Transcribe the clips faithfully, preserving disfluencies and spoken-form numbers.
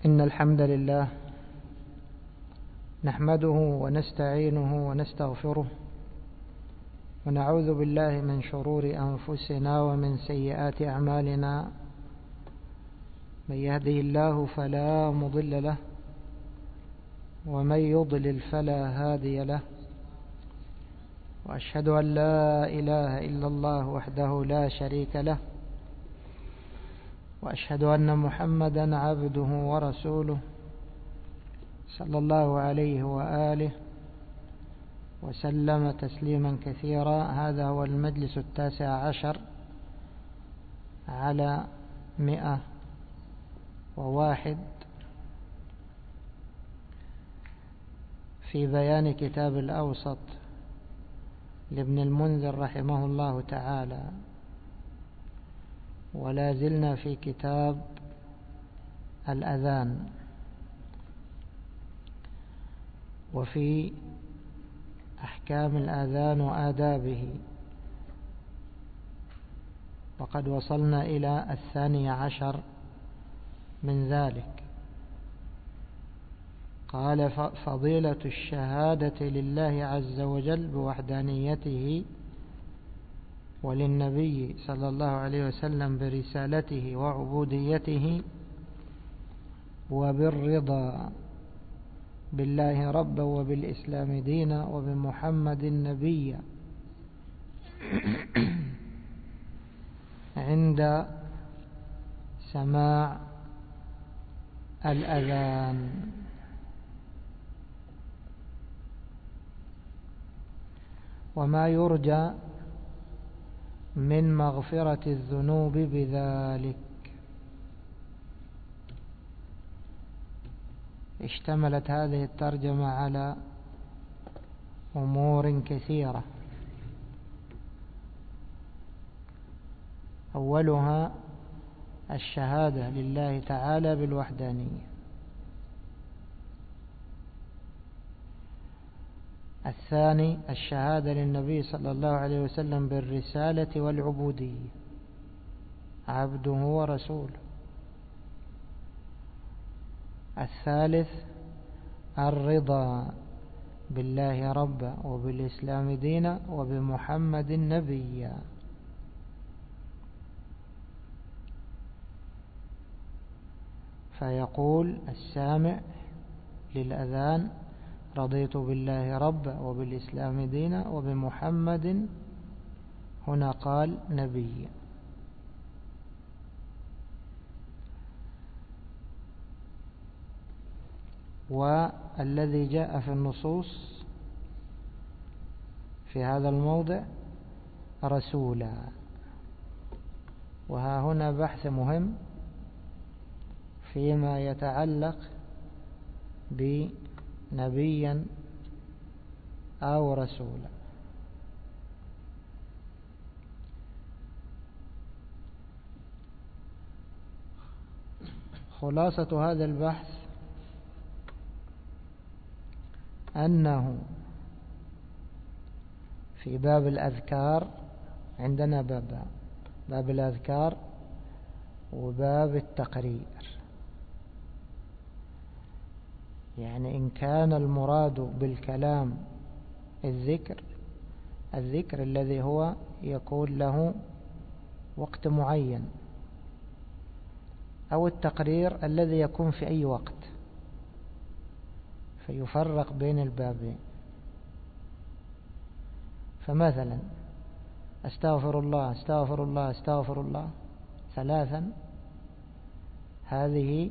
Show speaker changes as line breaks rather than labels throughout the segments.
إن الحمد لله نحمده ونستعينه ونستغفره ونعوذ بالله من شرور أنفسنا ومن سيئات أعمالنا. من يهده الله فلا مضل له ومن يضلل فلا هادي له، وأشهد أن لا إله إلا الله وحده لا شريك له، وأشهد أن محمدا عبده ورسوله صلى الله عليه وآله وسلم تسليما كثيرا. هذا هو المجلس التاسع عشر على مئة وواحد في بيان كتاب الأوسط لابن المنذر رحمه الله تعالى، ولا زلنا في كتاب الأذان وفي أحكام الأذان وآدابه، وقد وصلنا إلى الثاني عشر من ذلك. قال: فضيلة الشهادة لله عز وجل بوحدانيته وللنبي صلى الله عليه وسلم برسالته وعبوديته، وبالرضا بالله ربا وبالإسلام دينا وبمحمد نبيا عند سماع الأذان. وما يرجى من مغفرة الذنوب بذلك. اشتملت هذه الترجمة على أمور كثيرة، أولها الشهادة لله تعالى بالوحدانية، الثاني الشهادة للنبي صلى الله عليه وسلم بالرسالة والعبودية، عبده ورسوله، الثالث الرضا بالله ربا وبالإسلام دينا وبمحمد نبيا. فيقول السامع للأذان: رضيت بالله ربا وبالإسلام دينا وبمحمد، هنا قال نبيا. والذي جاء في النصوص في هذا الموضع رسولا. وها هنا بحث مهم فيما يتعلق بنبيا أو رسولا. خلاصة هذا البحث أنه في باب الأذكار عندنا بابان: باب الأذكار وباب التقرير. يعني إن كان المراد بالكلام الذكر الذكر الذي هو يكون له وقت معين، أو التقرير الذي يكون في أي وقت، فيفرق بين البابين. فمثلا استغفر الله استغفر الله استغفر الله ثلاثا، هذه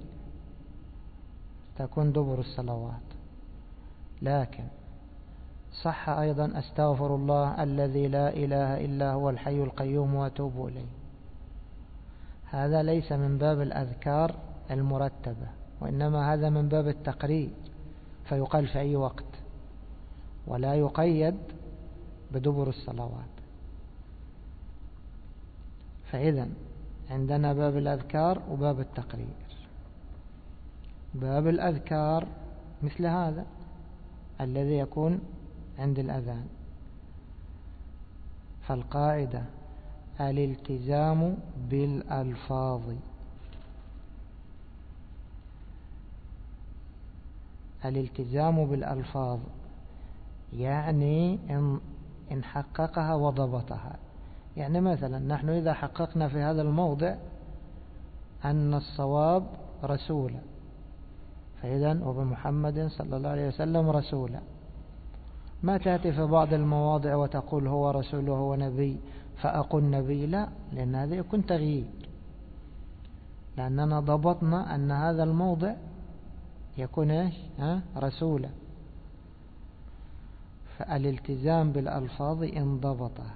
تكون دبر الصلوات. لكن صح أيضا استغفر الله الذي لا إله إلا هو الحي القيوم وأتوب إليه، هذا ليس من باب الأذكار المرتبة، وإنما هذا من باب التقرير، فيقال في أي وقت ولا يقيد بدبر الصلوات. فإذا عندنا باب الأذكار وباب التقرير. باب الأذكار مثل هذا الذي يكون عند الأذان. فالقاعدة الالتزام بالألفاظ، الالتزام بالألفاظ يعني إن, إن حققها وضبطها. يعني مثلا نحن إذا حققنا في هذا الموضع أن الصواب رسولا، فإذا وبمحمد صلى الله عليه وسلم رسولا، ما تأتي في بعض المواضع وتقول هو رسول وهو نبي فأقول نبي، لا، لأن هذا يكون تغيير، لأننا ضبطنا أن هذا الموضع يكون إيش؟ ها؟ رسولا. فالالتزام بالألفاظ إن ضبطها.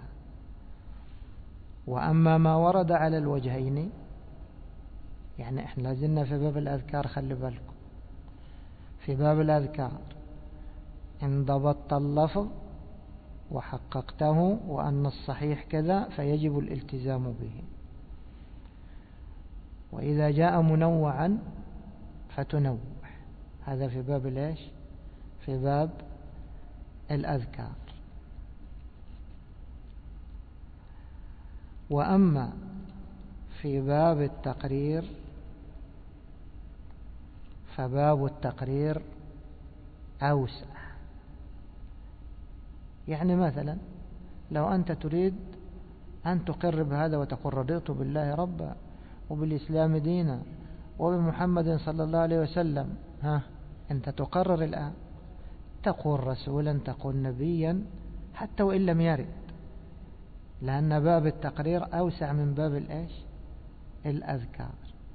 وأما ما ورد على الوجهين، يعني إحنا لازلنا في باب الأذكار، خلي بالكم في باب الأذكار إن ضبطت اللفظ وحققته وأن الصحيح كذا فيجب الالتزام به، وإذا جاء منوعا فتنوع. هذا في باب الإيش؟ في باب الأذكار. وأما في باب التقرير فباب التقرير أوسع. يعني مثلا لو أنت تريد أن تقر بهذا وتقول رضيت بالله ربا وبالإسلام دينا وبمحمد صلى الله عليه وسلم، ها أنت تقرر الآن، تقول رسولا، تقول نبيا، حتى وإن لم يرد، لأن باب التقرير أوسع من باب الإيش؟ الأذكار.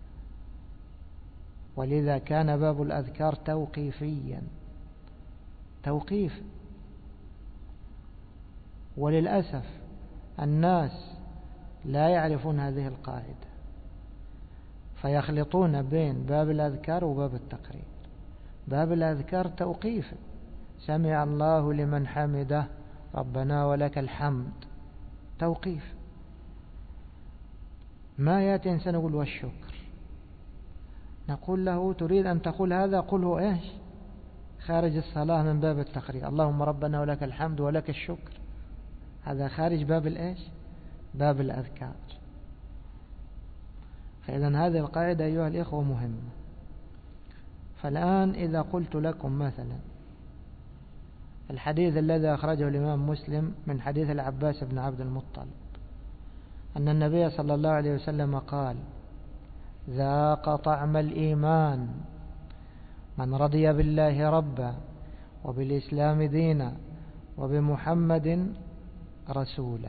ولذا كان باب الأذكار توقيفيا، توقيف. وللأسف الناس لا يعرفون هذه القاعدة، فيخلطون بين باب الأذكار وباب التقرير. باب الأذكار توقيف، سمع الله لمن حمده ربنا ولك الحمد، توقيف. ما يأتي إنسان يقول والشكر، نقول له تريد أن تقول هذا، قله إيش؟ خارج الصلاة من باب التقرير، اللهم ربنا ولك الحمد ولك الشكر، هذا خارج باب الإيش؟ باب الأذكار. فإذا هذه القاعدة أيها الإخوة مهمة. فالآن إذا قلت لكم مثلا الحديث الذي أخرجه الإمام مسلم من حديث العباس بن عبد المطلب أن النبي صلى الله عليه وسلم قال ذاق طعم الإيمان من رضي بالله ربا وبالإسلام دينا وبمحمد رسولا.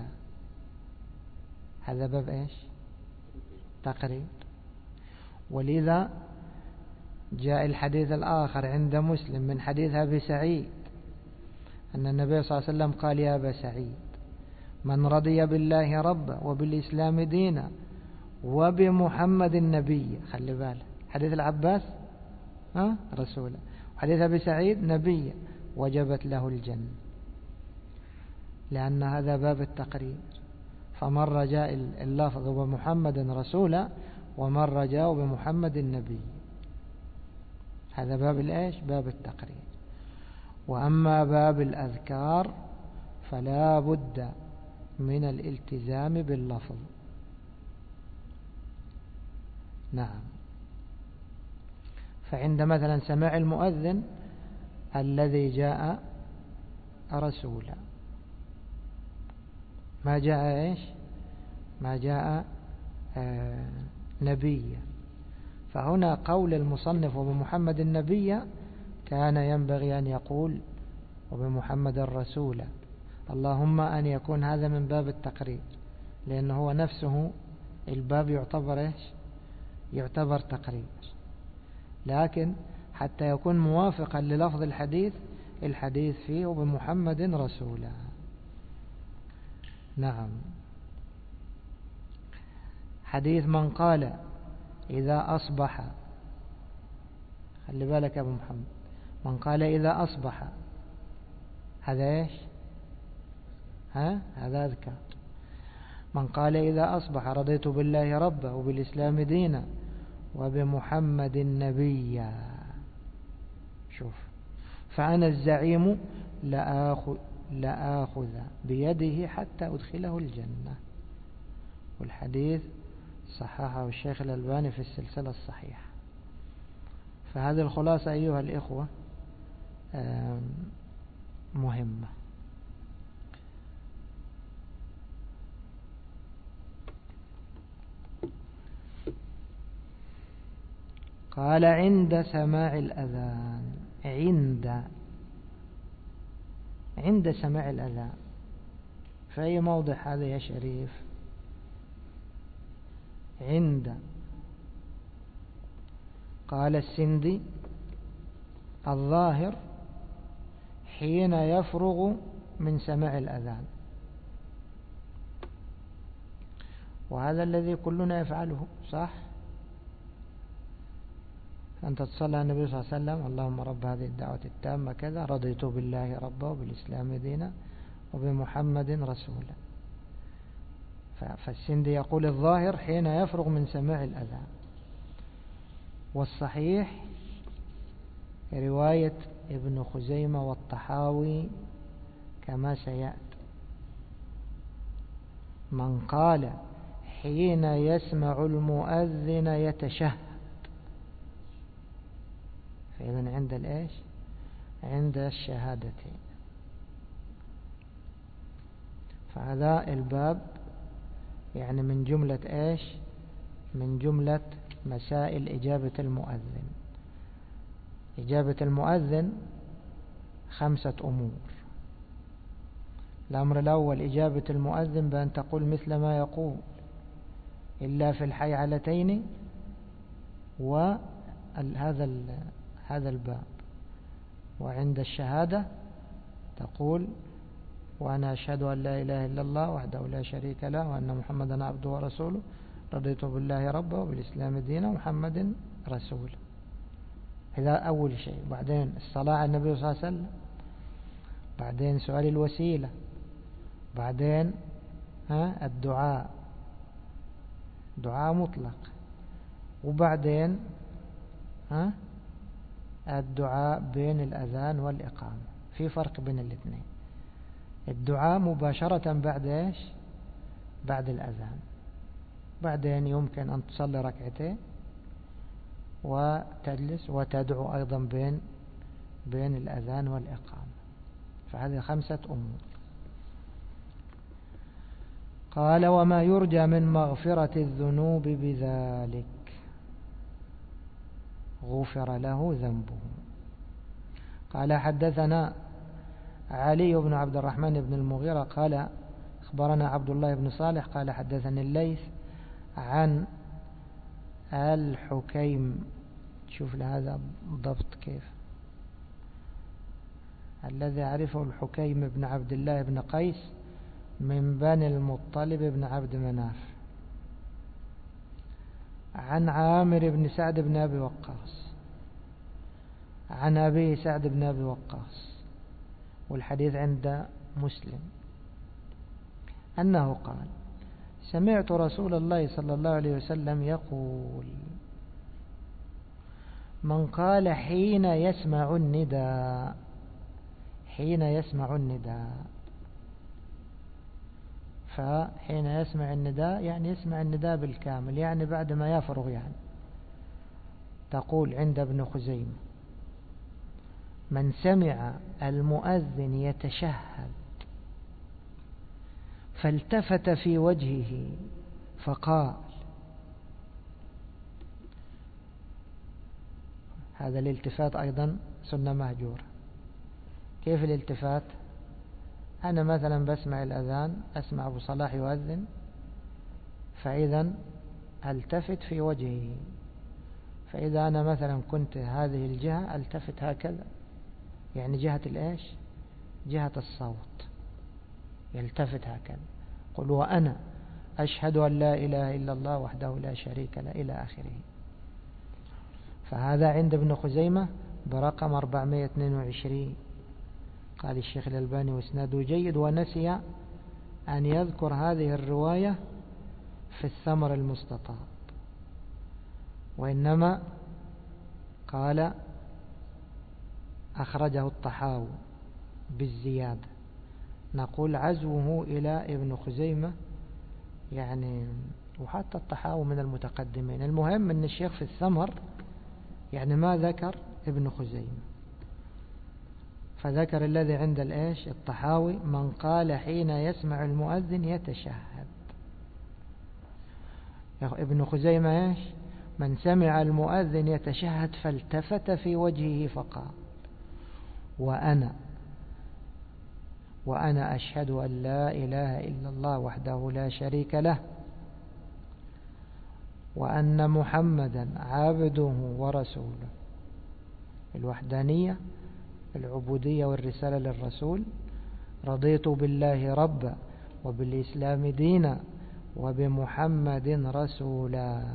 هذا باب إيش؟ تقرير. ولذا جاء الحديث الآخر عند مسلم من حديث أبي سعيد أن النبي صلى الله عليه وسلم قال يا أبا سعيد من رضي بالله ربا وبالإسلام دينا وبمحمد النبي، خلي بالك حديث العباس ها رسولا، وحديث أبي سعيد نبي، وجبت له الجنة، لأن هذا باب التقرير. فمر جاء اللفظ وبمحمد رسولا ومر جاء بمحمد النبي، هذا باب الإيش؟ باب التقرير. وأما باب الأذكار فلا بد من الالتزام باللفظ. نعم. فعند مثلا سماع المؤذن الذي جاء رسولا، ما جاء إيش؟ ما جاء آه نبيا. فهنا قول المصنف وبمحمد النبي كان ينبغي أن يقول وبمحمد الرسول، اللهم أن يكون هذا من باب التقرير، لأنه هو نفسه الباب يعتبر إيش؟ يعتبر تقرير. لكن حتى يكون موافقا للفظ الحديث، الحديث فيه وبمحمد رسولا. نعم. حديث من قال إذا أصبح، خلي بالك يا أبو محمد، من قال إذا أصبح، هذا إيش؟ ها؟ هذا أذكار. من قال إذا أصبح رضيت بالله ربا وبالإسلام دينا وبمحمد نبيا، شوف، فأنا الزعيم لآخذ, لآخذ بيده حتى أدخله الجنة. والحديث صححه الشيخ الألباني في السلسلة الصحيحة. فهذه الخلاصة أيها الإخوة، مهمة. قال عند سماع الأذان. عند عند سماع الأذان في أي موضع هذا يا شريف؟ عند. قال السندي الظاهر حين يفرغ من سماع الأذان، وهذا الذي كلنا يفعله، صح؟ أنت تصلي على النبي صلى الله عليه وسلم: اللهم رب هذه الدعوة التامة كذا، رضيت بالله ربا وبالإسلام دينا وبمحمد رسولا. فالسندي يقول الظاهر حين يفرغ من سماع الأذان، والصحيح رواية ابن خزيمة والطحاوي كما سيأتي. من قال حين يسمع المؤذن يتشهد، فإذن عند الإيش؟ عند الشهادتين. فهذا الباب يعني من جملة إيش؟ من جملة مسائل إجابة المؤذن. إجابة المؤذن خمسة أمور. الأمر الأول: إجابة المؤذن بأن تقول مثل ما يقول إلا في الحيعلتين وهذا هذا الباب. وعند الشهادة تقول: وأنا أشهد أن لا إله إلا الله وحده لا شريك له وأن محمدا عبده ورسوله، رضيت بالله ربا وبالإسلام دينا ومحمد رسوله. هذا أول شيء. بعدين الصلاة على النبي صلى الله عليه وسلم، بعدين سؤال الوسيلة، بعدين ها الدعاء، دعاء مطلق، وبعدين ها الدعاء بين الأذان والإقامة. في فرق بين الاثنين. الدعاء مباشرة بعد إيش؟ بعد الأذان. بعدين يمكن أن تصلي ركعتين وتجلس وتدعو أيضا بين بين الأذان والإقامة. فهذه خمسة أمور. قال: وما يرجى من مغفرة الذنوب بذلك، غفر له ذنبه. قال: حدثنا علي بن عبد الرحمن بن المغيرة قال: أخبرنا عبد الله بن صالح قال: حدثني الليث عن الحكيم. شوف لهذا ضبط كيف. الذي عرفه الحكيم بن عبد الله بن قيس من بني المطلب بن عبد مناف، عن عامر بن سعد بن أبي وقاص عن أبي سعد بن أبي وقاص، والحديث عند مسلم، أنه قال: سمعت رسول الله صلى الله عليه وسلم يقول: من قال حين يسمع النداء، حين يسمع النداء، فحين يسمع النداء يعني يسمع النداء بالكامل، يعني بعد ما يفرغ. يعني تقول عند ابن خزيمة: من سمع المؤذن يتشهد فالتفت في وجهه فقال، هذا الالتفات أيضا سنة مهجورة. كيف الالتفات؟ أنا مثلا بسمع الأذان، أسمع أبو صلاح يؤذن، فإذا التفت في وجهه. فإذا أنا مثلا كنت هذه الجهة التفت هكذا، يعني جهة الإيش؟ جهة الصوت، يلتفت هكذا. قل: وأنا أشهد أن لا إله إلا الله وحده لا شريك له إلى آخره. فهذا عند ابن خزيمة برقم أربعمائة واثنين وعشرين. قال الشيخ الألباني: واسناده جيد، ونسي أن يذكر هذه الرواية في الثمر المستطاب، وإنما قال أخرجه الطحاوي بالزيادة. نقول عزوه إلى ابن خزيمة يعني، وحتى الطحاوي من المتقدمين. المهم أن الشيخ في الثمر يعني ما ذكر ابن خزيمة. فذكر الذي عند الإيش الطحاوي: من قال حين يسمع المؤذن يتشهد. ابن خزيمة إيش؟ من سمع المؤذن يتشهد فالتفت في وجهه فقال: وأنا وأنا أشهد أن لا إله إلا الله وحده لا شريك له، وأن محمدا عبده ورسوله. الوحدانية، العبودية والرسالة للرسول. رضيت بالله ربا وبالإسلام دينا وبمحمد رسولا.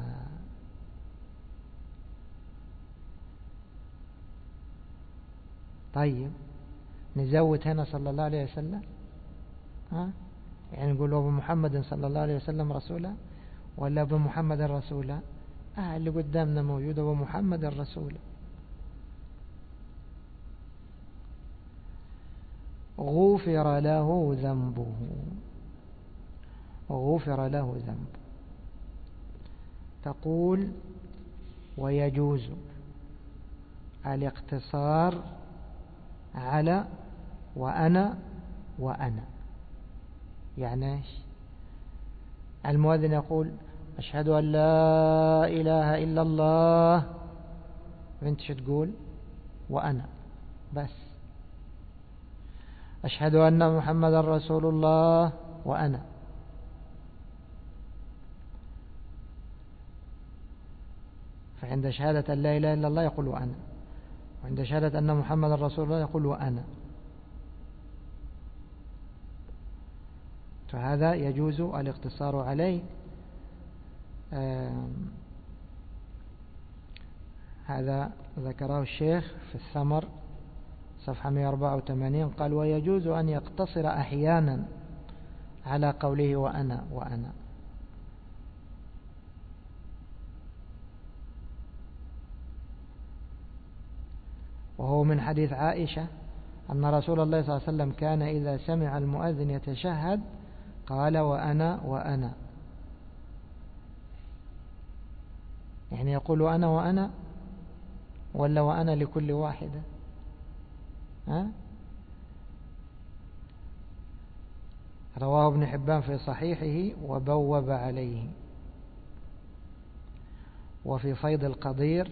طيب نزود هنا صلى الله عليه وسلم، ها؟ يعني نقول وبمحمد صلى الله عليه وسلم رسولا ولا بمحمد رسولا؟ آه اللي قدامنا موجود وبمحمد رسولا. غفر له ذنبه، غفر له ذنبه. تقول ويجوز الاقتصار على وأنا وأنا. يعني ايش؟ المؤذن يقول: أشهد أن لا إله إلا الله، وانت شو تقول؟ وأنا بس. أشهد أن محمد رسول الله، وأنا. فعند شهادة أن لا إله إلا الله يقول وأنا، وعند شهادة أن محمد رسول الله يقول وأنا. فهذا يجوز الاقتصار عليه. هذا ذكره الشيخ في الثمر صفحة مئة وأربعة وثمانين، قال: ويجوز أن يقتصر أحيانا على قوله وأنا وأنا. وهو من حديث عائشة أن رسول الله صلى الله عليه وسلم كان إذا سمع المؤذن يتشهد قال: وأنا وأنا. يعني يقول وأنا وأنا ولا وأنا لكل واحدة؟ ها؟ رواه ابن حبان في صحيحه وبوب عليه. وفي فيض القدير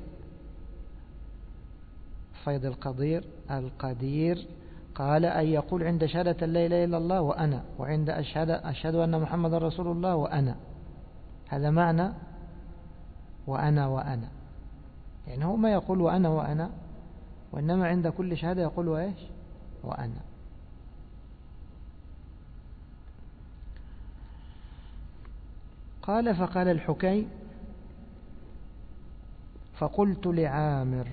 فيض القدير القدير قال: أن يقول عند شهادة لا إله إلا الله وأنا، وعند أشهد, أشهد أن محمد رسول الله وأنا. هذا معنى وأنا وأنا. يعني هو ما يقول وأنا وأنا، وإنما عند كل شهادة يقول وإيش؟ وأنا. قال: فقال الحكي: فقلت لعامر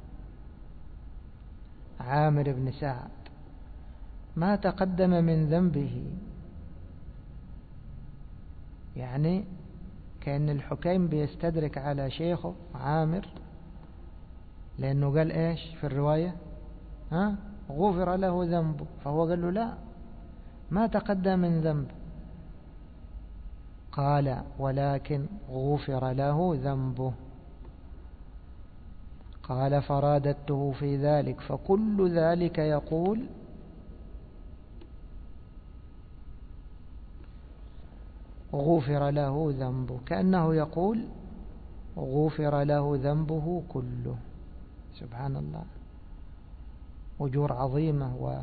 عامر بن سعد: ما تقدم من ذنبه. يعني كأن الحكيم بيستدرك على شيخه عامر، لأنه قال إيش في الرواية؟ ها؟ غفر له ذنبه. فهو قال له: لا، ما تقدم من ذنب. قال: ولكن غفر له ذنبه. قال: فرادته في ذلك، فكل ذلك يقول: غفر له ذنبه، كأنه يقول: غفر له ذنبه كله. سبحان الله، أجور عظيمة و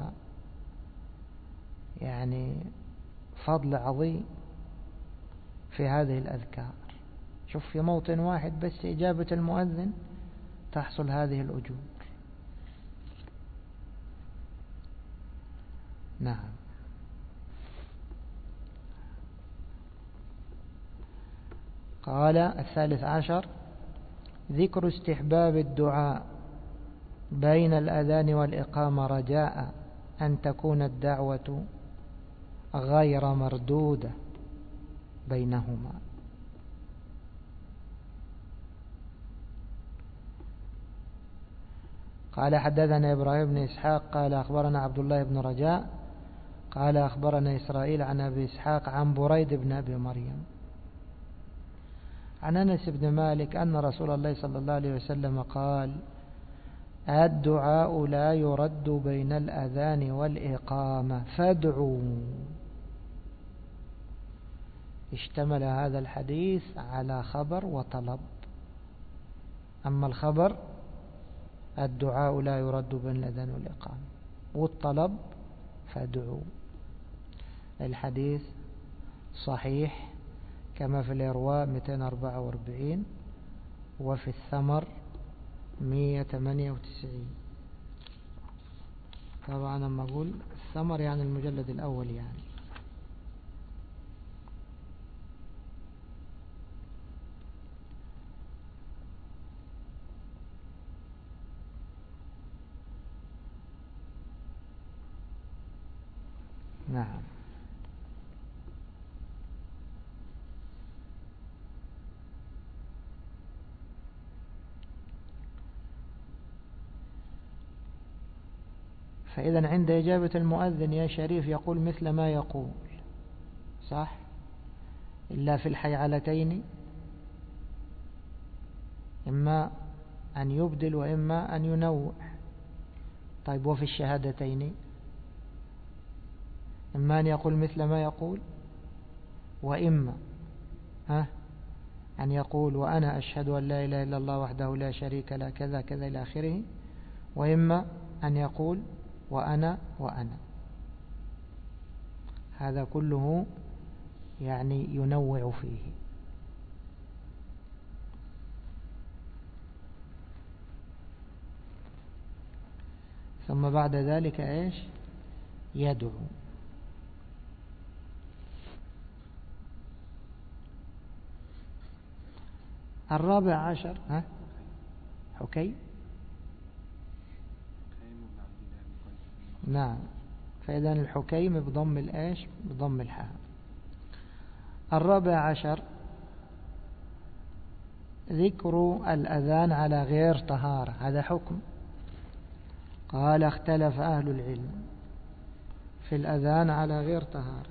يعني فضل عظيم في هذه الأذكار. شوف، في موطن واحد بس إجابة المؤذن تحصل هذه الأجور. نعم. قال: الثالث عشر: ذكر استحباب الدعاء بين الأذان والإقامة رجاء أن تكون الدعوة غير مردودة بينهما. قال: حدثنا إبراهيم بن إسحاق قال: أخبرنا عبد الله بن رجاء قال: أخبرنا إسرائيل عن أبي إسحاق عن بريد بن أبي مريم عن أنس بن مالك أن رسول الله صلى الله عليه وسلم قال: الدعاء لا يرد بين الأذان والإقامة فادعوا. اشتمل هذا الحديث على خبر وطلب. أما الخبر الدعاء لا يرد بين الأذان والإقامة، والطلب فادعوا. الحديث صحيح كما في الإرواء مئتين وأربعة وأربعين وفي الثمر مئة وثمانية وتسعين. طبعا لما أقول الثمر يعني المجلد الأول يعني. نعم. فإذا عند إجابة المؤذن يا شريف يقول مثل ما يقول، صح؟ إلا في الحيعلتين إما أن يبدل وإما أن ينوع. طيب وفي الشهادتين إما أن يقول مثل ما يقول، وإما ها أن يقول وأنا أشهد أن لا إله إلا الله وحده لا شريك له كذا كذا إلى آخره، وإما أن يقول وأنا وأنا. هذا كله يعني ينوع فيه. ثم بعد ذلك إيش؟ يدعو. الرابع عشر ها حكي. نعم. فإذا الحكيم بضم الإيش؟ بضم الحاء. الرابع عشر ذكر الأذان على غير طهارة. هذا حكم. قال اختلف أهل العلم في الأذان على غير طهارة.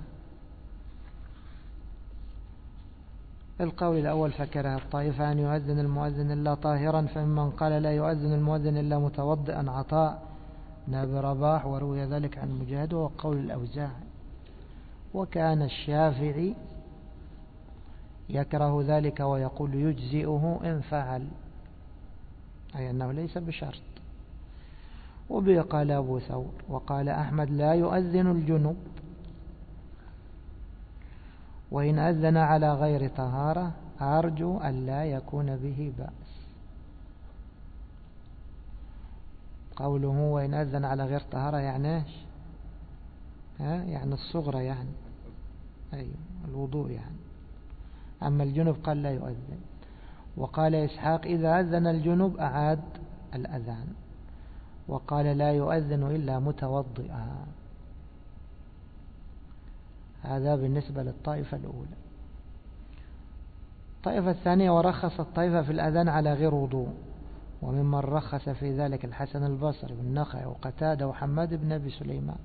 القول الأول فكره الطائفة أن يؤذن المؤذن إلا طاهرا، فمن قال لا يؤذن المؤذن إلا متوضئا عطاء بن أبي رباح، وروي ذلك عن مجاهد وقول الأوزاعي. وكان الشافعي يكره ذلك ويقول يجزئه إن فعل، أي أنه ليس بشرط. وبه قال أبو ثور وقال أحمد لا يؤذن الجنب، وإن أذن على غير طهارة أرجو أن لا يكون به بأس. قوله وإن أذن على غير طهارة يعني إيش؟ ها يعني الصغرى يعني، أيوة الوضوء يعني. أما الجنب قال لا يؤذن. وقال إسحاق إذا أذن الجنب أعاد الأذان. وقال لا يؤذن إلا متوضئا. هذا بالنسبة للطائفة الأولى. الطائفة الثانية ورخص الطائفة في الأذان على غير وضوء، وممن رخص في ذلك الحسن البصري والنخعي وقتادة وحماد بن أبي سليمان.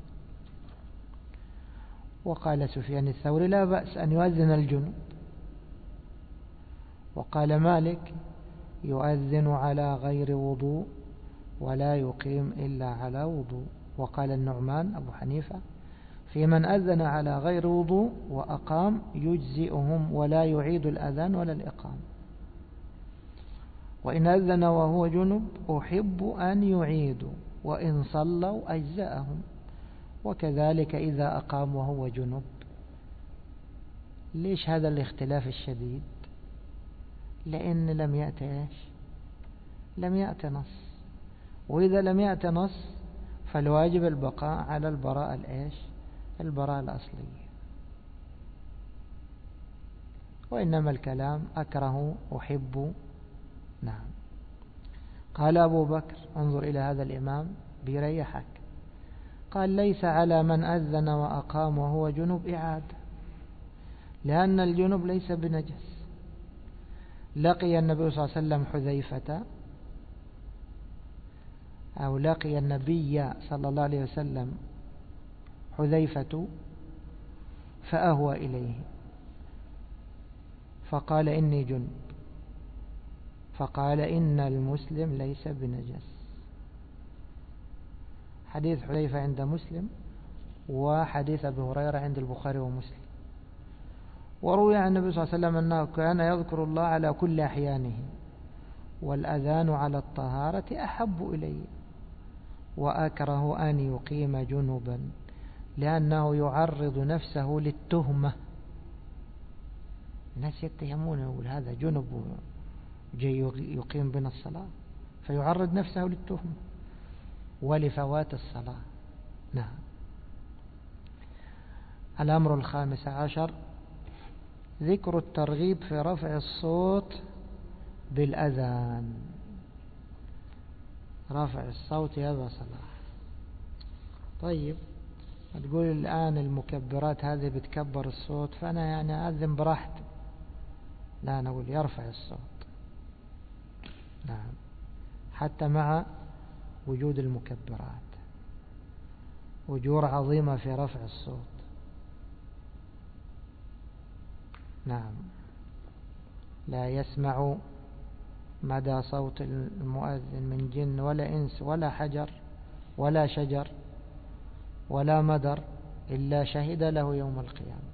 وقال سفيان الثوري لا بأس أن يؤذن الجنوب. وقال مالك يؤذن على غير وضوء ولا يقيم إلا على وضوء. وقال النعمان أبو حنيفة في من أذن على غير وضوء وأقام يجزئهم ولا يعيد الأذان ولا الإقام. وإن أذن وهو جنب أحب أن يعيدوا وإن صلوا أجزأهم، وكذلك إذا أقام وهو جنب. ليش هذا الاختلاف الشديد؟ لأن لم يأتي إيش؟ لم يأتي نص. وإذا لم يأتي نص فالواجب البقاء على البراءة الإيش؟ البراءة الأصلية. وإنما الكلام أكره أحب. نعم. قال أبو بكر انظر إلى هذا الإمام بيريحك. قال ليس على من أذن وأقام وهو جنب إعادة، لأن الجنب ليس بنجس. لقي النبي صلى الله عليه وسلم حذيفة، أو لقي النبي صلى الله عليه وسلم حذيفة فأهوى إليه فقال إني جنب، فقال إن المسلم ليس بنجس. حديث حذيفة عند مسلم، وحديث أبي هريرة عند البخاري ومسلم. وروي عن النبي صلى الله عليه وسلم أنه كان يذكر الله على كل أحيانه، والأذان على الطهارة أحب إلي، وأكره أن يقيم جنبا لأنه يعرض نفسه للتهمة. الناس يتهمون، يقول هذا جنب جاي يقيم بنا الصلاة، فيعرض نفسه للتهمة ولفوات الصلاة. نعم. الأمر الخامس عشر ذكر الترغيب في رفع الصوت بالأذان. رفع الصوت يا أبا صلاح. طيب تقول الآن المكبرات هذه بتكبر الصوت، فأنا يعني أذن براحتي. لا، نقول يرفع الصوت. نعم، حتى مع وجود المكبرات أجور عظيمة في رفع الصوت. نعم. لا يسمع مدى صوت المؤذن من جن ولا إنس ولا حجر ولا شجر ولا مدر إلا شهد له يوم القيامة.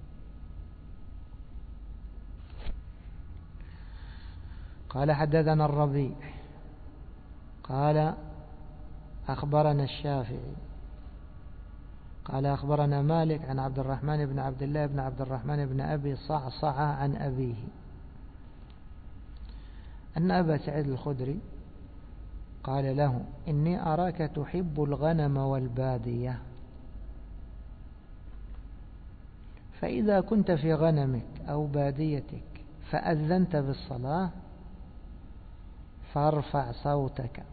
قال حدثنا الربيع قال أخبرنا الشافعي قال أخبرنا مالك عن عبد الرحمن بن عبد الله بن عبد الرحمن بن أبي صعصع عن أبيه أن أبا سعيد الخدري قال له: إني أراك تحب الغنم والبادية، فإذا كنت في غنمك أو باديتك فأذنت بالصلاة فارفع صوتك،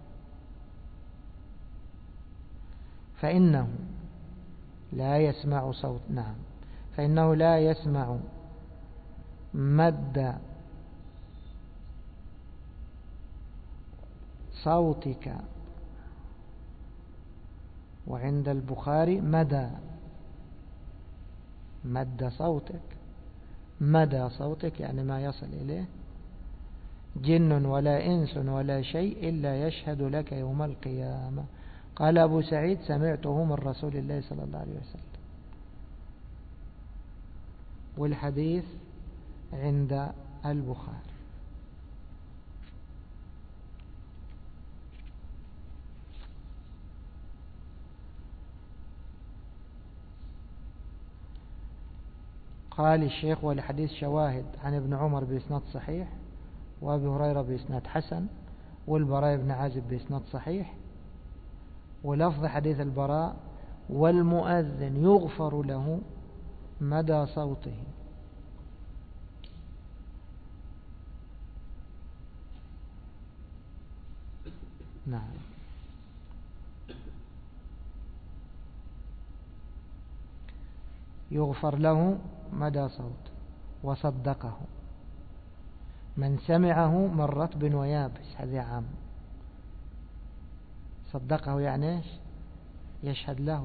فإنه لا يسمع صوت نعم فإنه لا يسمع مد صوتك، وعند البخاري مدى مد صوتك، مدى صوتك يعني ما يصل إليه، جن ولا إنس ولا شيء إلا يشهد لك يوم القيامة. قال أبو سعيد: سمعته من رسول الله صلى الله عليه وسلم. والحديث عند البخاري. قال الشيخ: والحديث شواهد عن ابن عمر بإسناد صحيح، وأبي هريرة بإسناد حسن، والبراء بن عازب بإسناد صحيح، ولفظ حديث البراء: والمؤذن يغفر له مدى صوته. نعم. يغفر له مدى صوته. وصدقه من سمعه من رطب ويابس، هذا عام. صدقه يعني ايش؟ يشهد له.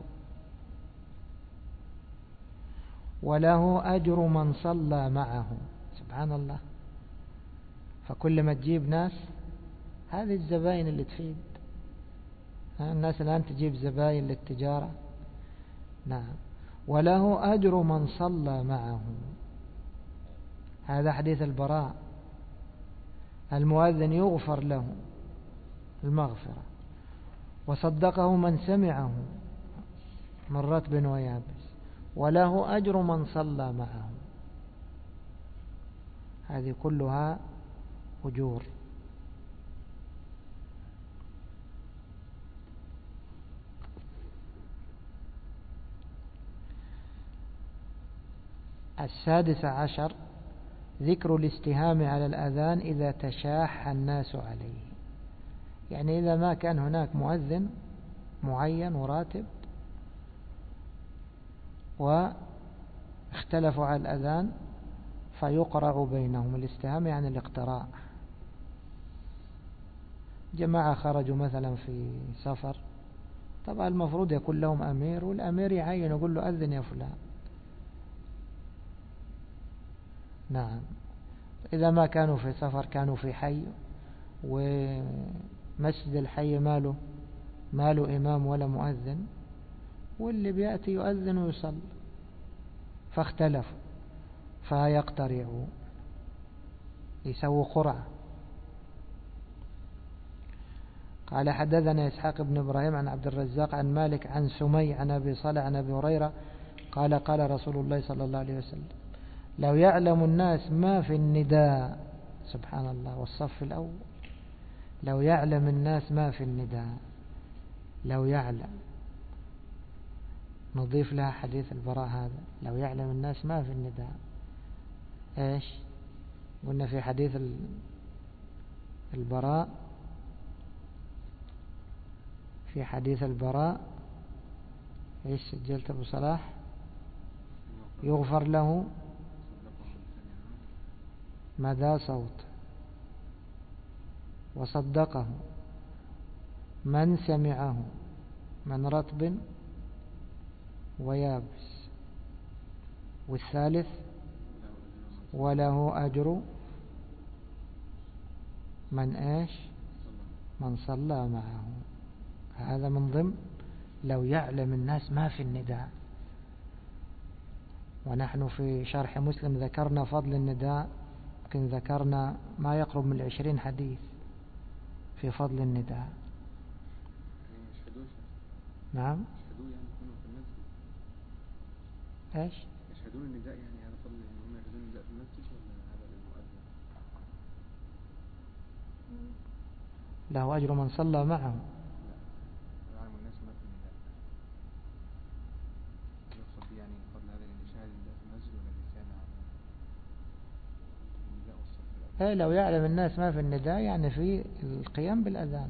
وله أجر من صلى معه. سبحان الله. فكل ما تجيب ناس، هذه الزباين اللي تفيد. الناس الآن تجيب زباين للتجارة. نعم. وله أجر من صلى معه. هذا حديث البراء. المؤذن يغفر له المغفرة. وصدقه من سمعه من رطب ويابس، وله أجر من صلى معه. هذه كلها أجور. السادس عشر ذكر الاستهام على الأذان إذا تشاح الناس عليه. يعني إذا ما كان هناك مؤذن معين وراتب واختلفوا على الأذان فيقرع بينهم. الاستهام يعني الاقتراع. جماعة خرجوا مثلا في سفر، طبعا المفروض يكون لهم أمير، والأمير يعين يقول له: أذن يا فلان. نعم. إذا ما كانوا في سفر كانوا في حي، ومسجد الحي ماله ما له إمام ولا مؤذن، واللي بيأتي يؤذن ويصلي، فاختلفوا فيقترعوا يسووا قرعة. قال حدثنا إسحاق بن إبراهيم عن عبد الرزاق عن مالك عن سمي عن أبي صالح عن أبي هريرة قال قال رسول الله صلى الله عليه وسلم لو يعلم الناس ما في النداء، سبحان الله، والصف الأول، لو يعلم الناس ما في النداء، لو يعلم، نضيف لها حديث البراء هذا، لو يعلم الناس ما في النداء. ايش قلنا في حديث البراء؟ في حديث البراء ايش سجلت ابو صلاح؟ يغفر له مدى صوت، وصدقه من سمعه من رطب ويابس، والثالث وله أجر من ايش؟ من صلى معه. هذا من ضمن لو يعلم الناس ما في النداء. ونحن في شرح مسلم ذكرنا فضل النداء، يمكن ذكرنا ما يقرب من العشرين حديث في فضل النداء. نعم.
يشهدون يعني يكونوا في المسجد.
ايش؟
يشهدون النداء يعني هذا فضل ان هم يشهدون النداء في المسجد ولا هذا للمؤذن؟
له أجر من صلى معه.
لا يعلم الناس ما في النداء، يقصد به يعني فضل هذا اللي يشهد النداء في المسجد ولا اللي سامع النداء والصف الأول؟
اي لو يعلم الناس ما في النداء يعني في القيام بالأذان.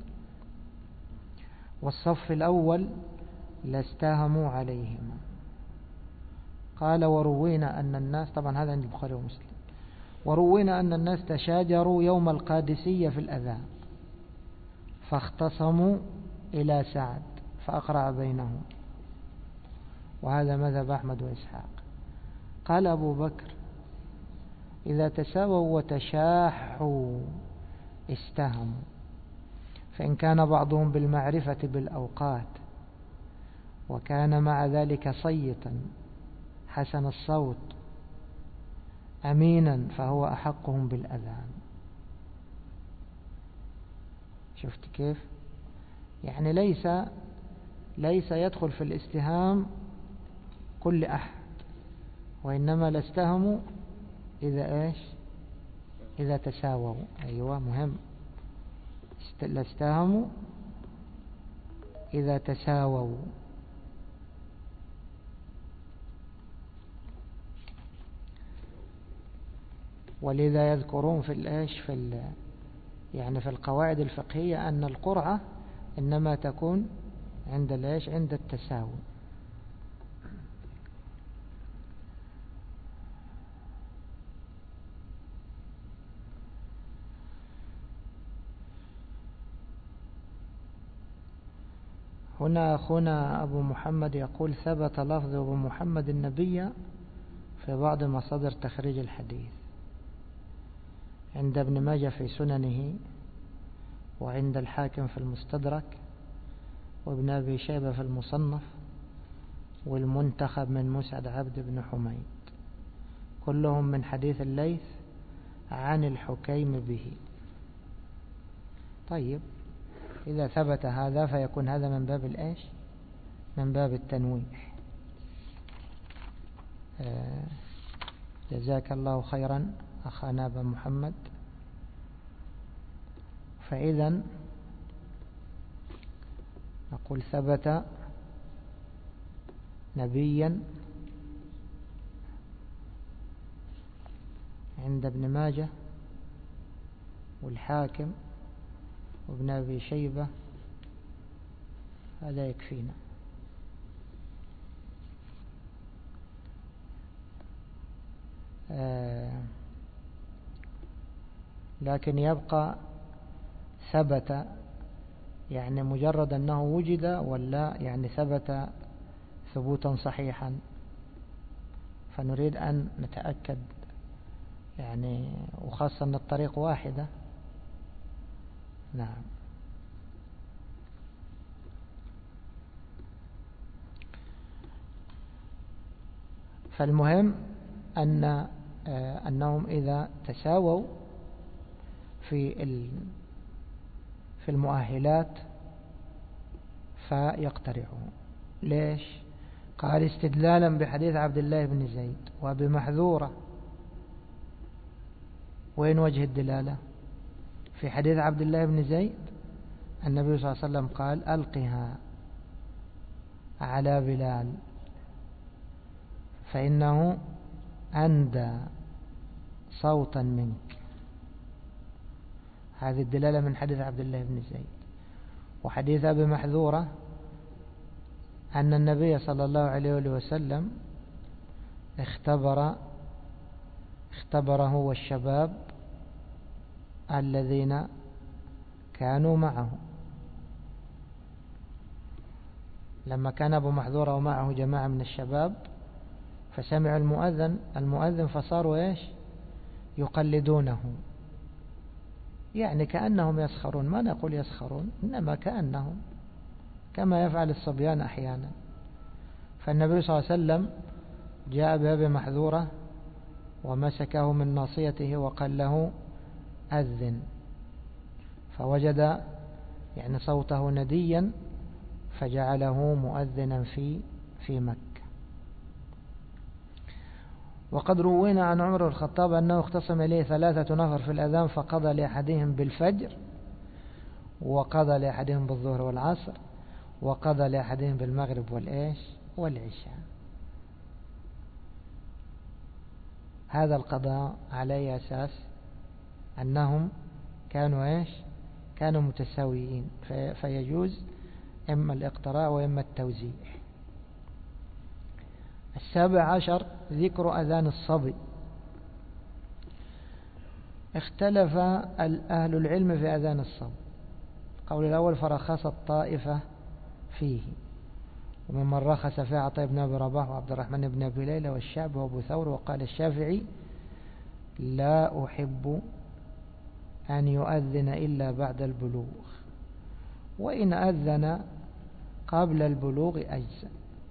والصف الأول لاستهموا عليهما. قال وروينا أن الناس، طبعا هذا عند البخاري ومسلم، وروينا أن الناس تشاجروا يوم القادسية في الأذان فاختصموا إلى سعد فأقرع بينهم، وهذا مذهب أحمد وإسحاق. قال أبو بكر إذا تساووا وتشاحوا استهموا، فإن كان بعضهم بالمعرفة بالأوقات وكان مع ذلك صيتا حسن الصوت أمينا فهو أحقهم بالأذان. شفت كيف؟ يعني ليس ليس يدخل في الاستهام كل أحد، وإنما لاستهموا إذا إيش؟ إذا تساووا. أيوة مهم، لاستهموا إذا تساووا. ولذا يذكرون في الإيش في ال يعني في القواعد الفقهية أن القرعة إنما تكون عند الإيش؟ عند التساوي. هنا أخونا أبو محمد يقول ثبت لفظ أبو محمد النبي في بعض مصادر تخريج الحديث، عند ابن ماجه في سننه، وعند الحاكم في المستدرك، وابن أبي شيبة في المصنف، والمنتخب من مسعد عبد بن حميد، كلهم من حديث الليث عن الحكيم به. طيب إذا ثبت هذا فيكون هذا من باب الإيش؟ من باب التنويع. آه جزاك الله خيرا أخانا أبا محمد. فإذا نقول ثبت نبيا عند ابن ماجه والحاكم وابن أبي شيبة، هذا يكفينا. آه لكن يبقى ثبت يعني مجرد أنه وجد، ولا يعني ثبت ثبوتا صحيحا، فنريد أن نتأكد يعني، وخاصة أن الطريق واحدة. نعم. فالمهم أن أنهم إذا تساووا في في المؤهلات فيقترعون. ليش؟ قال استدلالا بحديث عبد الله بن زيد وبمحذورة. وين وجه الدلالة؟ في حديث عبد الله بن زيد النبي صلى الله عليه وسلم قال ألقها على بلال فإنه أندى صوتا منك. هذه الدلالة من حديث عبد الله بن زيد. وحديث أبي محذورة أن النبي صلى الله عليه وسلم اختبر اختبره والشباب الذين كانوا معه. لما كان أبو محذورة ومعه جماعة من الشباب فسمعوا المؤذن المؤذن فصاروا إيش؟ يقلدونه، يعني كأنهم يسخرون. ما نقول يسخرون، إنما كأنهم كما يفعل الصبيان أحيانا. فالنبي صلى الله عليه وسلم جاء بأبي محذورة ومسكه من ناصيته وقال له أذن، فوجد يعني صوته نديا فجعله مؤذنا في في مكة. وقد روينا عن عمر الخطاب أنه اختصم إليه ثلاثة نفر في الأذان فقضى لأحدهم بالفجر، وقضى لأحدهم بالظهر والعصر، وقضى لأحدهم بالمغرب والإيش والعشاء. هذا القضاء على أي أساس؟ أنهم كانوا إيش؟ كانوا متساويين، في فيجوز إما الإقتراء وإما التوزيع. السابع عشر ذكر أذان الصبي. اختلف أهل العلم في أذان الصبي. قول الأول فرخص الطائفة فيه، وممن رخص فيه عطاء بن أبي رباح وعبد الرحمن بن أبي ليلى والشعب وأبو ثور. وقال الشافعي لا أحب أن يؤذن إلا بعد البلوغ، وإن أذن قبل البلوغ أجزأ.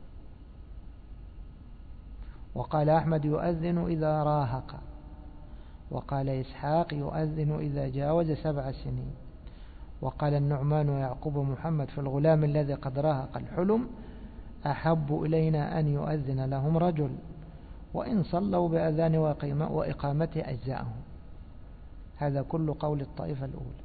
وقال أحمد يؤذن إذا راهق. وقال إسحاق يؤذن إذا جاوز سبع سنين. وقال النعمان ويعقوب محمد في الغلام الذي قد راهق الحلم أحب إلينا أن يؤذن لهم رجل، وإن صلوا بأذان وإقامته أجزاءهم. هذا كل قول الطائفة الأولى.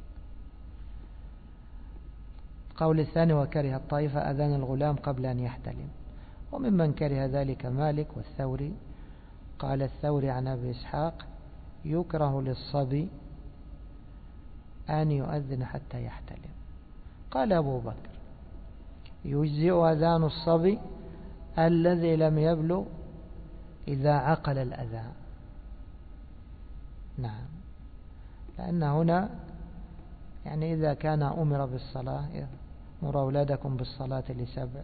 قول الثاني وكره الطائفة أذان الغلام قبل أن يحتلم، وممن كره ذلك مالك والثوري. قال الثوري عن أبي إسحاق يكره للصبي أن يؤذن حتى يحتلم. قال أبو بكر يجزئ أذان الصبي الذي لم يبلغ إذا عقل الأذان. نعم، لأن هنا يعني إذا كان أمر بالصلاة مر أولادكم بالصلاة لسبع،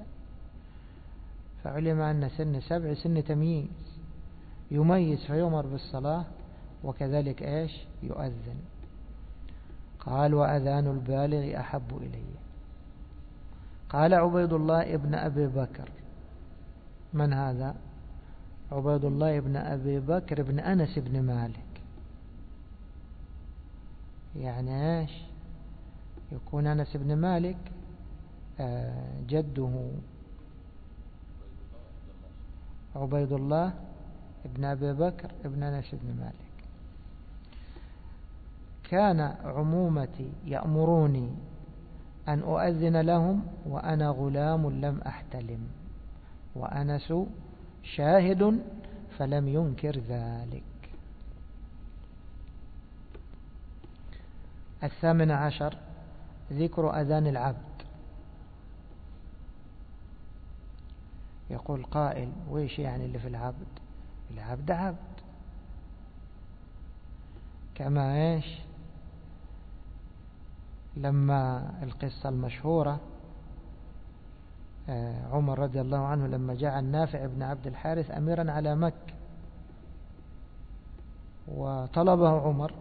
فعلم أن سن سبع سن تمييز، يميز فيؤمر بالصلاة، وكذلك إيش يؤذن. قال وأذان البالغ أحب إليه. قال عبيد الله ابن أبي بكر. من هذا؟ عبيد الله ابن أبي بكر ابن أنس بن مالك. يعني إيش؟ يكون أنس بن مالك جده عبيد الله ابن أبي بكر ابن أنس بن مالك. كان عمومتي يأمروني أن أؤذن لهم وأنا غلام لم أحتلم، وأنس شاهد فلم ينكر ذلك. الثامن عشر ذكر أذان العبد. يقول قائل ويش يعني اللي في العبد؟ العبد عبد، كما إيش لما القصة المشهورة عمر رضي الله عنه لما جعل نافع بن عبد الحارث أميرا على مكة، وطلبه عمر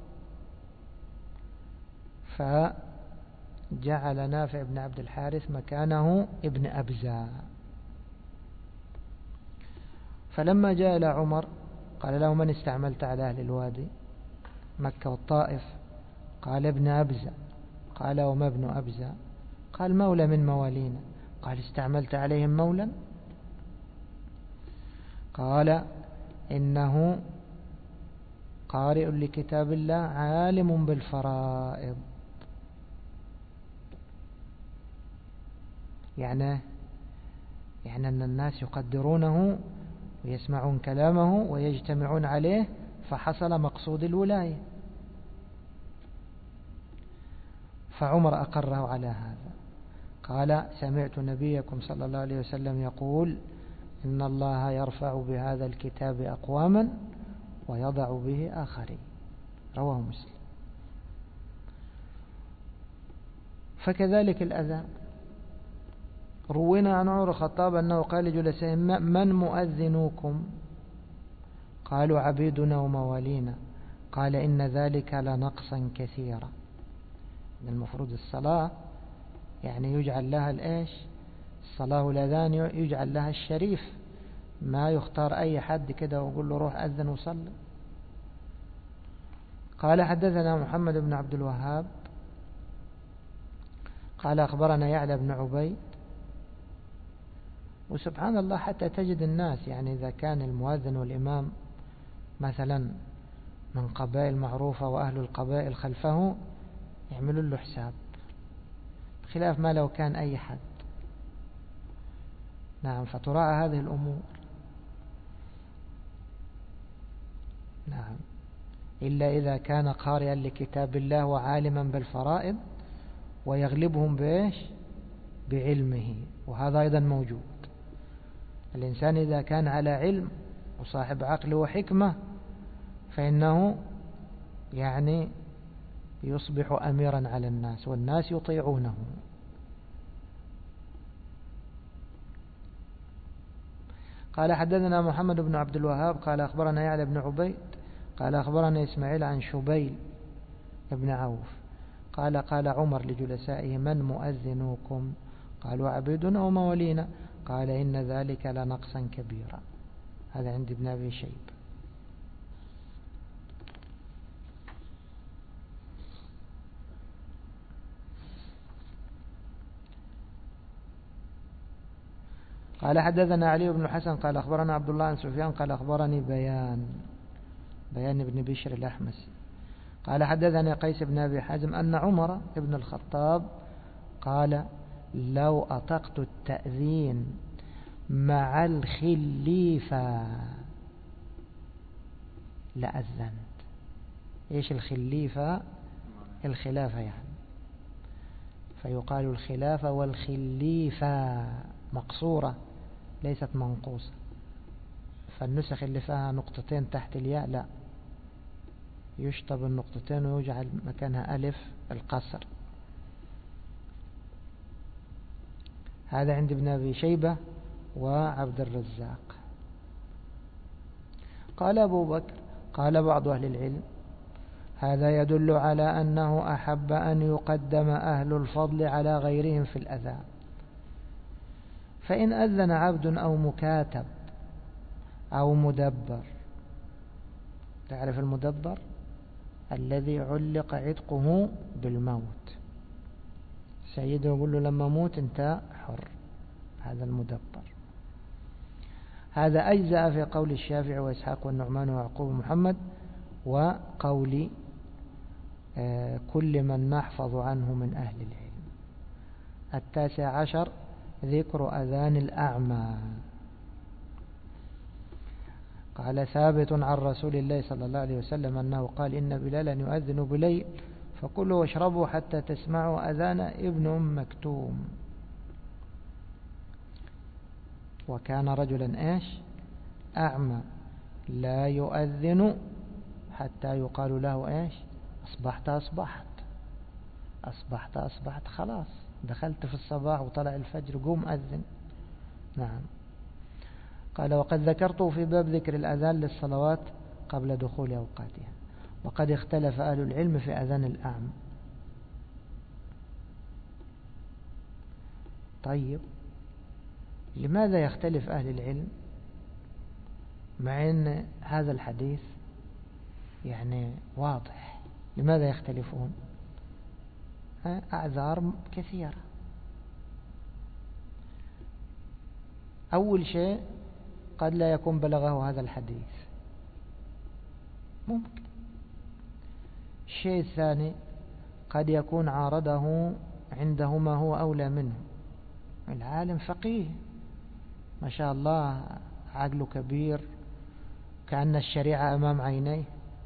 فجعل نافع بن عبد الحارث مكانه ابن أبزة. فلما جاء إلى عمر قال له: من استعملت على أهل الوادي مكة والطائف؟ قال: ابن أبزة. قال: وما ابن أبزة؟ قال: مولى من موالينا. قال: استعملت عليهم مولا؟ قال: إنه قارئ لكتاب الله عالم بالفرائض. يعني يعني أن الناس يقدرونه ويسمعون كلامه ويجتمعون عليه، فحصل مقصود الولاية. فعمر أقره على هذا، قال: سمعت نبيكم صلى الله عليه وسلم يقول: إن الله يرفع بهذا الكتاب أقواما ويضع به آخرين. رواه مسلم. فكذلك الأذان، روينا عن عمر الخطاب أنه قال لجلسائه: من مؤذنوكم؟ قالوا: عبيدنا وموالينا. قال: إن ذلك لنقصا كثيرا. المفروض الصلاة يعني يجعل لها الإيش؟ الصلاة والأذان يجعل لها الشريف، ما يختار أي حد كده ويقول له روح أذن وصلي. قال: حدثنا محمد بن عبد الوهاب قال: أخبرنا يعلى بن عبيد. وسبحان الله حتى تجد الناس، يعني إذا كان المؤذن والإمام مثلا من قبائل معروفة وأهل القبائل خلفه يعملوا له حساب، خلاف ما لو كان أي حد. نعم، فتراعى هذه الأمور. نعم، إلا إذا كان قارئا لكتاب الله وعالما بالفرائض ويغلبهم بإيش؟ بعلمه، وهذا أيضا موجود. الإنسان إذا كان على علم وصاحب عقل وحكمة فإنه يعني يصبح أميرا على الناس والناس يطيعونه. قال: حدثنا محمد بن عبد الوهاب قال: أخبرنا يعلى بن عبيد قال: أخبرنا إسماعيل عن شبيل بن عوف قال: قال عمر لجلسائه: من مؤذنوكم؟ قالوا: عبيدنا وموالينا. قال: إن ذلك لنقصا كبيرا. هذا عند ابن أبي شيبة. قال: حدثنا علي بن الحسن قال: أخبرنا عبد الله عن سفيان قال: أخبرني بيان بيان بن بشر الأحمسي قال: حدثني قيس بن أبي حازم أن عمر بن الخطاب قال: لو أطقت التأذين مع الخليفة لأذنت. إيش الخليفة؟ الخلافة يعني، فيقال الخلافة والخليفة مقصورة ليست منقوصة. فالنسخ اللي فيها نقطتين تحت الياء لا، يشطب النقطتين ويجعل مكانها ألف القصر. هذا عند ابن أبي شيبة وعبد الرزاق. قال أبو بكر: قال بعض أهل العلم: هذا يدل على أنه أحب أن يقدم أهل الفضل على غيرهم في الأذان. فإن أذن عبد أو مكاتب أو مدبر، تعرف المدبر؟ الذي علق عتقه بالموت، سيده يقول له لما موت انت حر، هذا المدبر. هذا أجزاء في قول الشافعي وإسحاق والنعمان ويعقوب ومحمد، وقول كل من نحفظ عنه من أهل العلم. التاسع عشر ذكر أذان الأعمى. قال: ثابت عن رسول الله صلى الله عليه وسلم أنه قال: إن بلالا يؤذن بليل فكلوا واشربوا حتى تسمعوا أذان ابن أم مكتوم. وكان رجلا إيش؟ أعمى لا يؤذن حتى يقال له إيش؟ أصبحت أصبحت أصبحت أصبحت خلاص دخلت في الصباح وطلع الفجر قوم أذن. نعم. قال: وقد ذكرته في باب ذكر الأذان للصلوات قبل دخول أوقاتها. وقد اختلف أهل العلم في أذان الأعمى. طيب، لماذا يختلف أهل العلم؟ مع أن هذا الحديث يعني واضح. لماذا يختلفون؟ أعذار كثيرة. أول شيء قد لا يكون بلغه هذا الحديث، ممكن. الشيء الثاني قد يكون عارضه عنده ما هو أولى منه. العالم فقيه ما شاء الله، عقله كبير، كأن الشريعة أمام عينيه،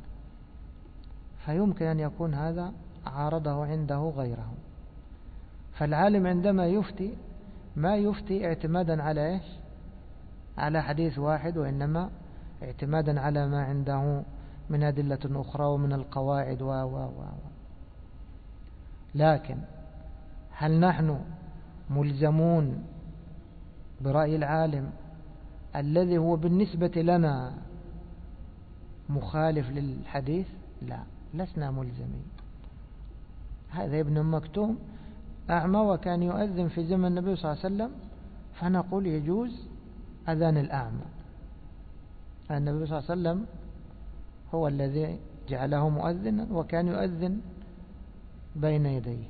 فيمكن أن يكون هذا عارضه عنده غيره. فالعالم عندما يفتي ما يفتي اعتمادا على إيش؟ على حديث واحد، وإنما اعتمادا على ما عنده من أدلة أخرى ومن القواعد و و و لكن هل نحن ملزمون برأي العالم الذي هو بالنسبة لنا مخالف للحديث؟ لا، لسنا ملزمين. هذا ابن مكتوم أعمى وكان يؤذن في زمن النبي صلى الله عليه وسلم، فنقول يجوز أذان الأعمى. النبي صلى الله عليه وسلم هو الذي جعله مؤذنا، وكان يؤذن بين يديه.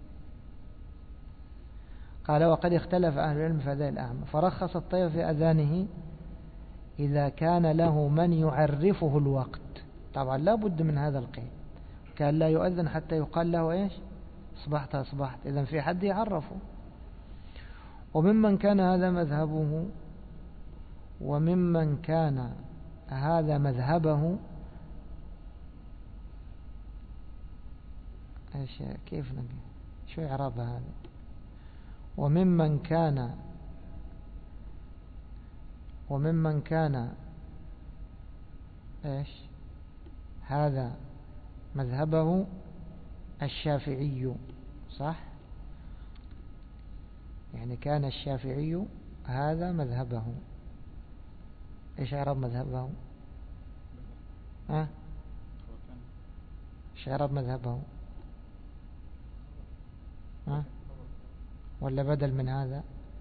قال: وقد اختلف أهل العلم في أذان الأعمى، فرخص الطيب في أذانه إذا كان له من يعرفه الوقت. طبعا لا بد من هذا القيد، كان لا يؤذن حتى يقال له إيش؟ أصبحت أصبحت، إذن في حد يعرفه. وممن كان هذا مذهبه وممن كان هذا مذهبه إيش كيف نقول شو إعراب هذا؟ وممن كان وممن كان إيش هذا مذهبه الشافعي، صح؟ يعني كان الشافعي هذا مذهبه. إيش إعراب مذهبه؟ ها؟ إيش إعراب مذهبه؟ ها؟ ولا بدل من هذا؟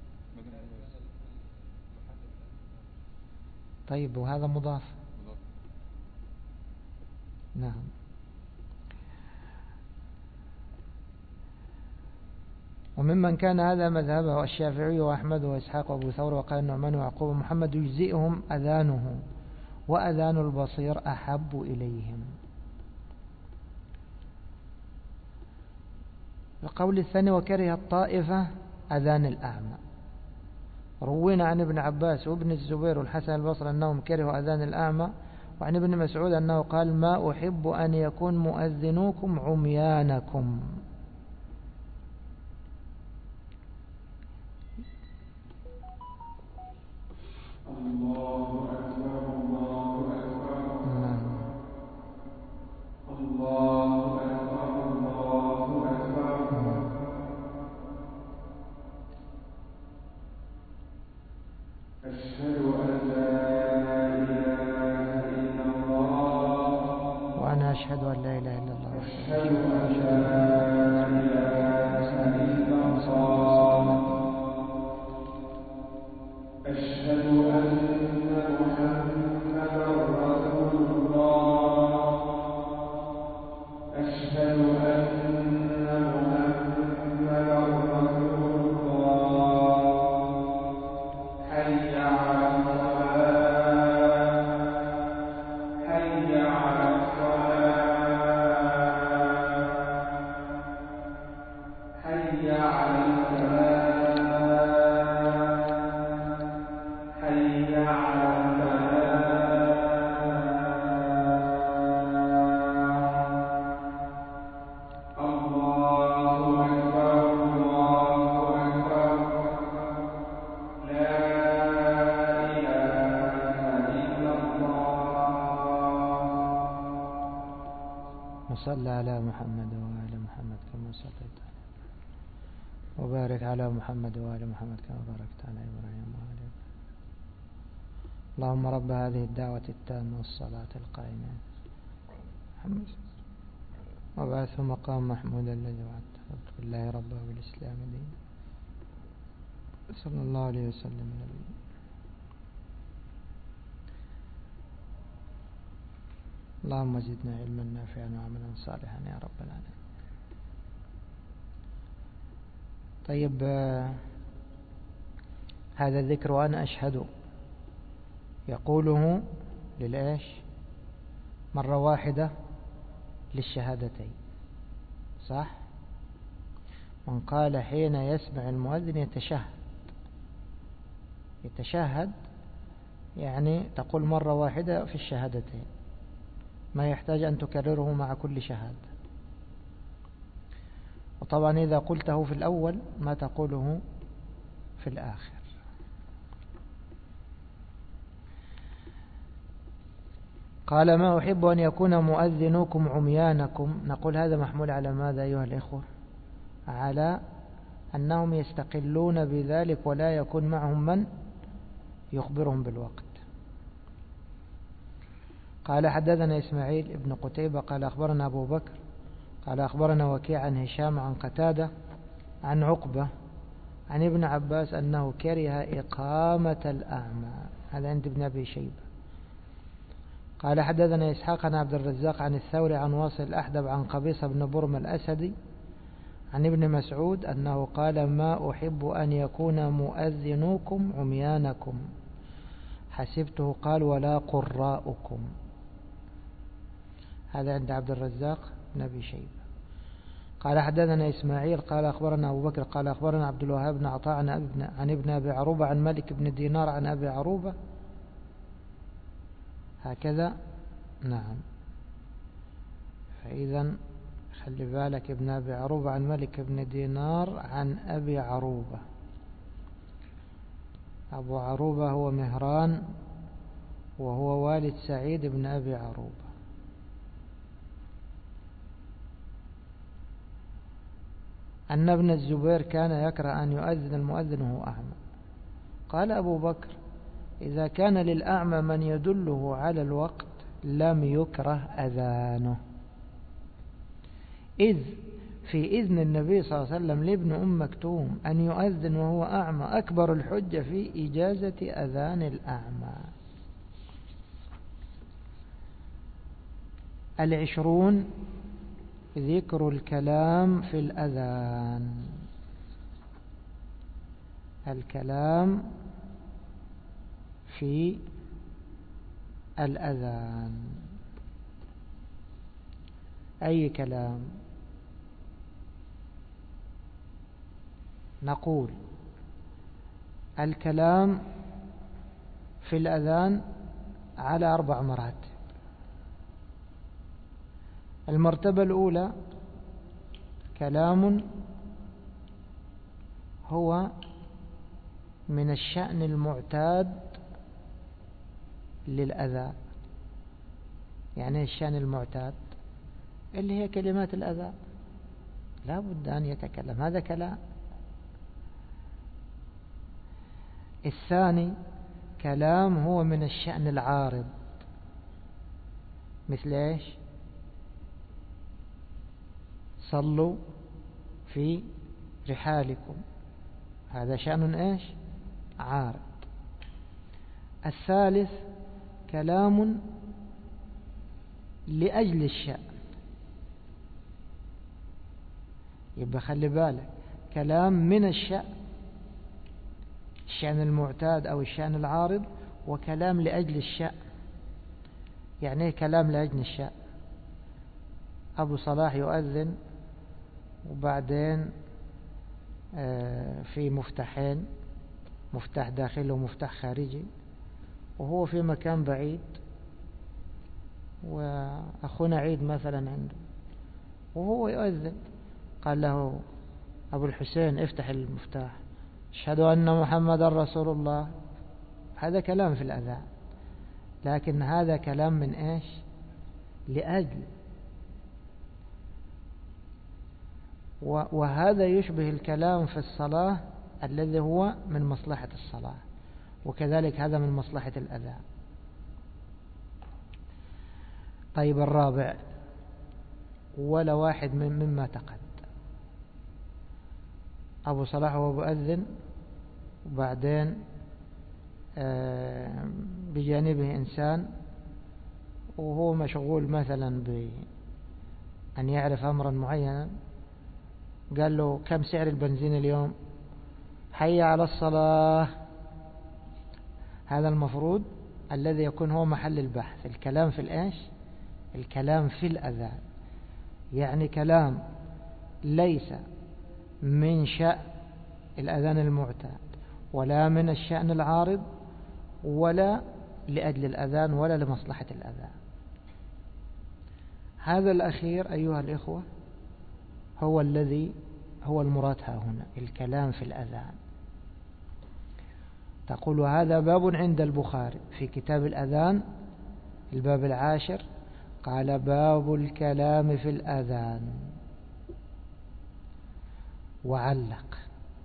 طيب، وهذا مضاف. نعم. وممن كان هذا مذهبه الشافعي وأحمد وإسحاق وأبو ثور وقال النعمان ويعقوب ومحمد يجزئهم أذانه، وأذان البصير أحب إليهم. القول الثاني: وكره الطائفة أذان الأعمى. روينا عن ابن عباس وابن الزبير والحسن البصري أنهم كرهوا أذان الأعمى، وعن ابن مسعود أنه قال: ما أحب أن يكون مؤذنوكم عميانكم.
الله أكبر الله أكبر الله أكبر الله أكبر. أشهد أن لا إله إلا الله.
وأنا أشهد أن لا إله إلا الله.
أشهد أن لا إله إلا الله. أشهد أن محمدا رسول الله. أشهد أن محمدا رسول الله. حي على الصلاة. حي على الصلاة. حي على الفلاح.
صلى على محمد وآل محمد كما صليت على وبارك على محمد وآل محمد كما باركت على إبراهيم وآل إبراهيم. اللهم رب هذه الدعوة التامة والصلاة القائمة وبعثه مقام محمود الذي وعدته بالله ربه بالإسلام دين صلى الله عليه وسلم نبي. اللهم زدنا علما نافعا وعملا صالحا يا رب العالمين. طيب، هذا الذكر وأنا أشهد يقوله للإيش؟ مرة واحدة للشهادتين، صح؟ من قال حين يسمع المؤذن يتشهد، يتشهد يعني تقول مرة واحدة في الشهادتين، ما يحتاج أن تكرره مع كل شهادة. وطبعا إذا قلته في الأول ما تقوله في الآخر. قال ما أحب أن يكون مؤذنكم عميانكم. نقول هذا محمول على ماذا أيها الإخوة؟ على أنهم يستقلون بذلك ولا يكون معهم من يخبرهم بالوقت. قال حدثنا إسماعيل ابن قتيبة قال أخبرنا أبو بكر قال أخبرنا وكيع عن هشام عن قتادة عن عقبة عن ابن عباس أنه كره إقامة الأعمى. هذا عند ابن أبي شيبة. قال حدثنا إسحاق عن عبد الرزاق عن الثوري عن واصل الأحدب عن قبيصة بن برم الأسدي عن ابن مسعود أنه قال ما أحب أن يكون مؤذنوكم عميانكم. حسبته قال ولا قراؤكم. هذا عند عبد الرزاق بن أبي شيبة. قال حدثنا إسماعيل قال أخبرنا أبو بكر قال أخبرنا عبد الوهاب بن عطاء عن ابن, عن ابن أبي عروبة عن مالك بن دينار عن أبي عروبة هكذا. نعم، فإذا خلي بالك، ابن أبي عروبة عن مالك بن دينار عن أبي عروبة. أبو عروبة هو مهران وهو والد سعيد بن أبي عروبة. أن ابن الزبير كان يكره أن يؤذن المؤذن وهو أعمى. قال أبو بكر إذا كان للأعمى من يدله على الوقت لم يكره أذانه، إذ في إذن النبي صلى الله عليه وسلم لابن أم مكتوم أن يؤذن وهو أعمى أكبر الحجة في إجازة أذان الأعمى. العشرون ذكر الكلام في الأذان. الكلام في الأذان أي كلام؟ نقول الكلام في الأذان على أربع مراتب. المرتبة الأولى كلام هو من الشأن المعتاد للأذان. يعني الشأن المعتاد اللي هي كلمات الأذان لا بد أن يتكلم، هذا كلام. الثاني كلام هو من الشأن العارض، مثل إيش؟ صلوا في رحالكم، هذا شأن إيش؟ عارض. الثالث كلام لأجل الشأن، يبقى خلي بالك، كلام من الشأن، الشأن المعتاد أو الشأن العارض، وكلام لأجل الشأن. يعني كلام لأجل الشأن، أبو صلاح يؤذن وبعدين في مفتاحين، مفتاح داخلي ومفتاح خارجي، وهو في مكان بعيد، وأخونا عيد مثلا عنده وهو يؤذن، قال له أبو الحسين افتح المفتاح، أشهد أن محمد رسول الله. هذا كلام في الأذان، لكن هذا كلام من إيش؟ لأجل. وهذا يشبه الكلام في الصلاة الذي هو من مصلحة الصلاة، وكذلك هذا من مصلحة الأذان. طيب الرابع ولا واحد من مما تقدم. أبو صلاح وهو مؤذن، وبعدين بجانبه إنسان وهو مشغول مثلا بأن يعرف أمرا معينا، قال له كم سعر البنزين اليوم؟ حي على الصلاة. هذا المفروض الذي يكون هو محل البحث، الكلام في الإيش؟ الكلام في الأذان، يعني كلام ليس من شأن الأذان المعتاد ولا من الشأن العارض ولا لأجل الأذان ولا لمصلحة الأذان. هذا الأخير أيها الإخوة هو الذي هو المراد هنا، الكلام في الأذان. تقول هذا باب عند البخاري في كتاب الأذان الباب العاشر، قال باب الكلام في الأذان. وعلق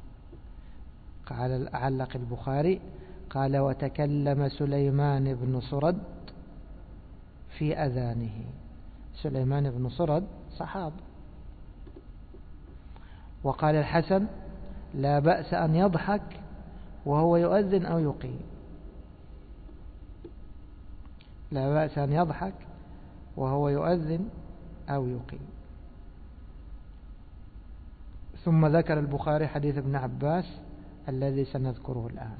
قال علق البخاري قال وتكلم سليمان بن سرد في أذانه. سليمان بن سرد صحابي. وقال الحسن لا بأس أن يضحك وهو يؤذن أو يقيم، لا بأس أن يضحك وهو يؤذن أو يقيم. ثم ذكر البخاري حديث ابن عباس الذي سنذكره الآن.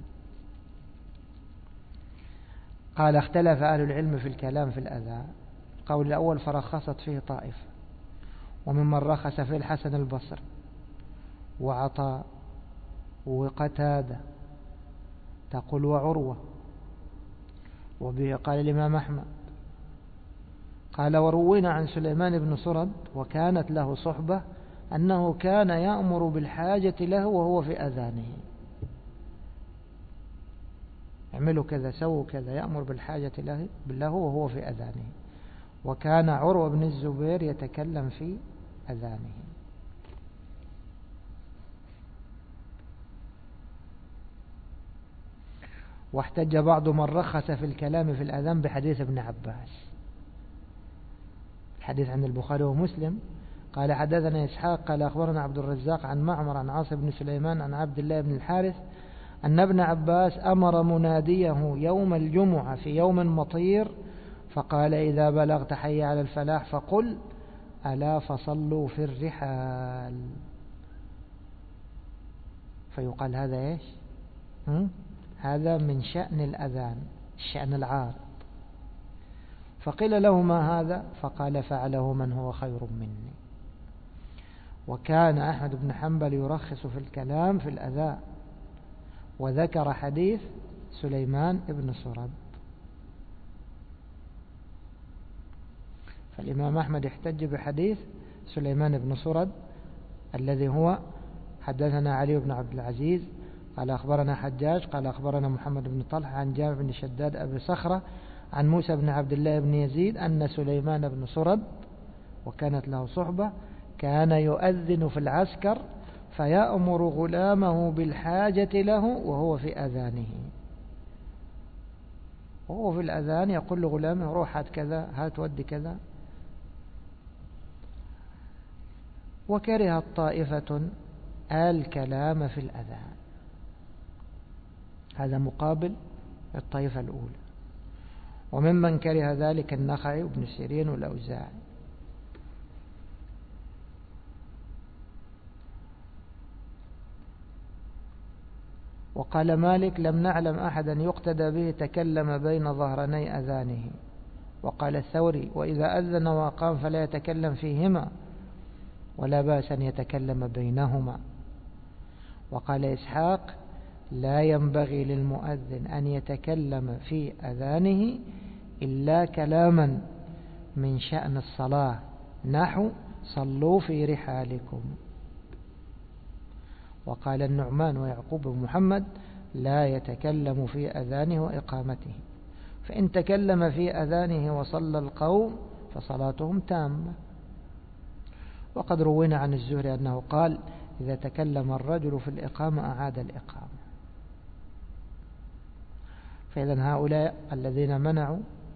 قال اختلف أهل العلم في الكلام في الأذان. القول الأول فرخصت فيه طائفة، وممن رخص فيه الحسن البصري وعطاء وقتادة تقول وعروة، وبه قال الإمام أحمد. قال وروينا عن سليمان بن سرد وكانت له صحبة أنه كان يأمر بالحاجة له وهو في أذانه، اعملوا كذا سووا كذا، يأمر بالحاجة له بالله وهو في أذانه. وكان عروة بن الزبير يتكلم في أذانه. واحتج بعض من رخص في الكلام في الأذان بحديث ابن عباس. الحديث عن البخاري ومسلم. قال حدثنا إسحاق قال أخبرنا عبد الرزاق عن معمر عن عاصم بن سليمان عن عبد الله بن الحارث أن ابن عباس أمر مناديه يوم الجمعة في يوم مطير فقال إذا بلغت حي على الفلاح فقل ألا فصلوا في الرحال. فيقال هذا إيش؟ هذا من شأن الأذان، الشأن العارض. فقيل له ما هذا؟ فقال فعله من هو خير مني. وكان أحمد بن حنبل يرخص في الكلام في الأذان، وذكر حديث سليمان بن سرد. فالإمام أحمد احتج بحديث سليمان بن سرد الذي هو حدثنا علي بن عبد العزيز قال أخبرنا حجاج قال أخبرنا محمد بن طلحة عن جابر بن شداد أبي صخرة عن موسى بن عبد الله بن يزيد أن سليمان بن سرد وكانت له صحبة كان يؤذن في العسكر فيأمر غلامه بالحاجة له وهو في أذانه. وهو في الأذان يقول لغلامه روح هات كذا هات ودي كذا. وكرهت طائفة الكلام في الأذان. هذا مقابل الطائفة الأولى. وممن كره ذلك النخعي وابن سيرين والأوزاعي. وقال مالك لم نعلم أحدا يقتدى به تكلم بين ظهرني أذانه. وقال الثوري وإذا أذن وأقام فلا يتكلم فيهما ولا بأس أن يتكلم بينهما. وقال إسحاق لا ينبغي للمؤذن أن يتكلم في أذانه إلا كلاما من شأن الصلاة نحو صلوا في رحالكم. وقال النعمان ويعقوب بن محمد لا يتكلم في أذانه وإقامته، فإن تكلم في أذانه وصلى القوم فصلاتهم تامة. وقد روينا عن الزهري أنه قال إذا تكلم الرجل في الإقامة أعاد الإقامة. فإذا هؤلاء الذين منعوا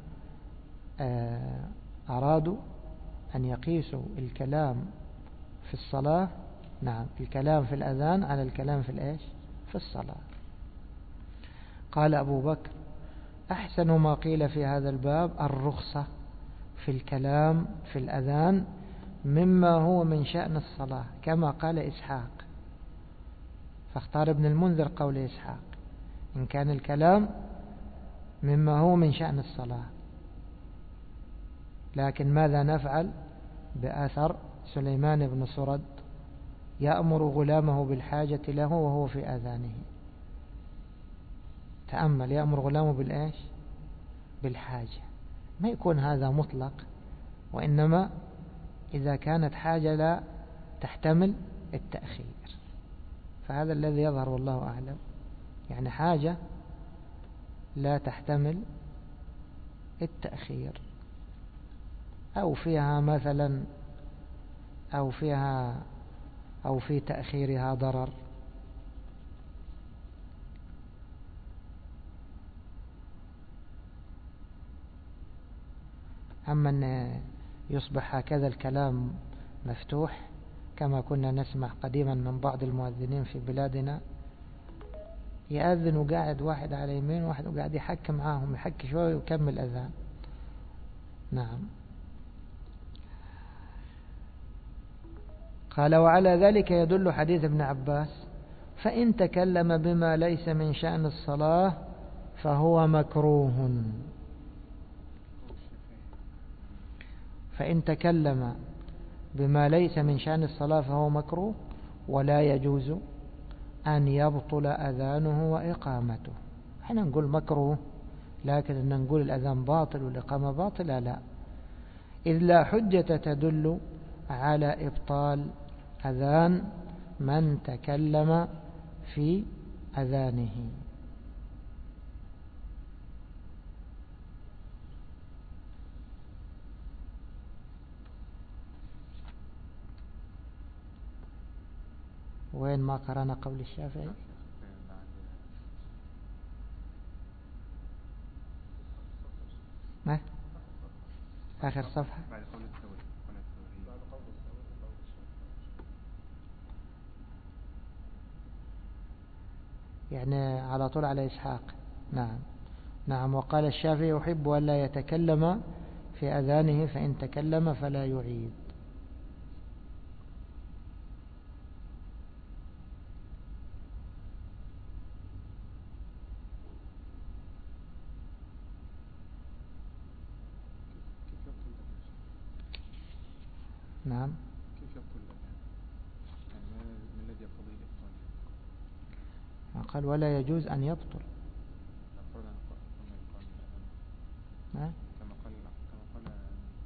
أرادوا أن يقيسوا الكلام في الصلاة، نعم الكلام في الأذان على الكلام في الإيش؟ في الصلاة. قال أبو بكر أحسن ما قيل في هذا الباب الرخصة في الكلام في الأذان مما هو من شأن الصلاة كما قال إسحاق، فاختار ابن المنذر قول إسحاق إن كان الكلام مما هو من شأن الصلاة. لكن ماذا نفعل بأثر سليمان بن سرد يأمر غلامه بالحاجة له وهو في أذانه؟ تأمل، يأمر غلامه بالإيش؟ بالحاجة. ما يكون هذا مطلق، وإنما إذا كانت حاجة لا تحتمل التأخير، فهذا الذي يظهر والله أعلم. يعني حاجة لا تحتمل التأخير، أو فيها مثلا أو فيها أو في تأخيرها ضرر. أما أن يصبح هكذا الكلام مفتوح كما كنا نسمع قديما من بعض المؤذنين في بلادنا، يأذن وقاعد واحد على يمين واحد وقاعد يحكي معاهم، يحكي شوي ويكمل أذان. نعم. قال وعلى ذلك يدل حديث ابن عباس فإن تكلم بما ليس من شأن الصلاة فهو مكروه. فإن تكلم بما ليس من شأن الصلاة فهو مكروه، ولا يجوز أن يبطل أذانه وإقامته. احنا نقول مكروه، لكن أن نقول الأذان باطل والإقامة باطلة لا، إذ لا حجة تدل على إبطال أذان من تكلم في أذانه. وين ما قرأنا قول الشافعي؟ ما آخر صفحة. يعني على طول على إسحاق. نعم نعم. وقال الشافعي يحب أن لا يتكلم في أذانه فإن تكلم فلا يعيد. نعم.
كيف يبطل الأذان؟ يعني ما الذي يقتضي الإبطال؟
قال ولا يجوز أن يبطل. نعم.
كما قال كما قال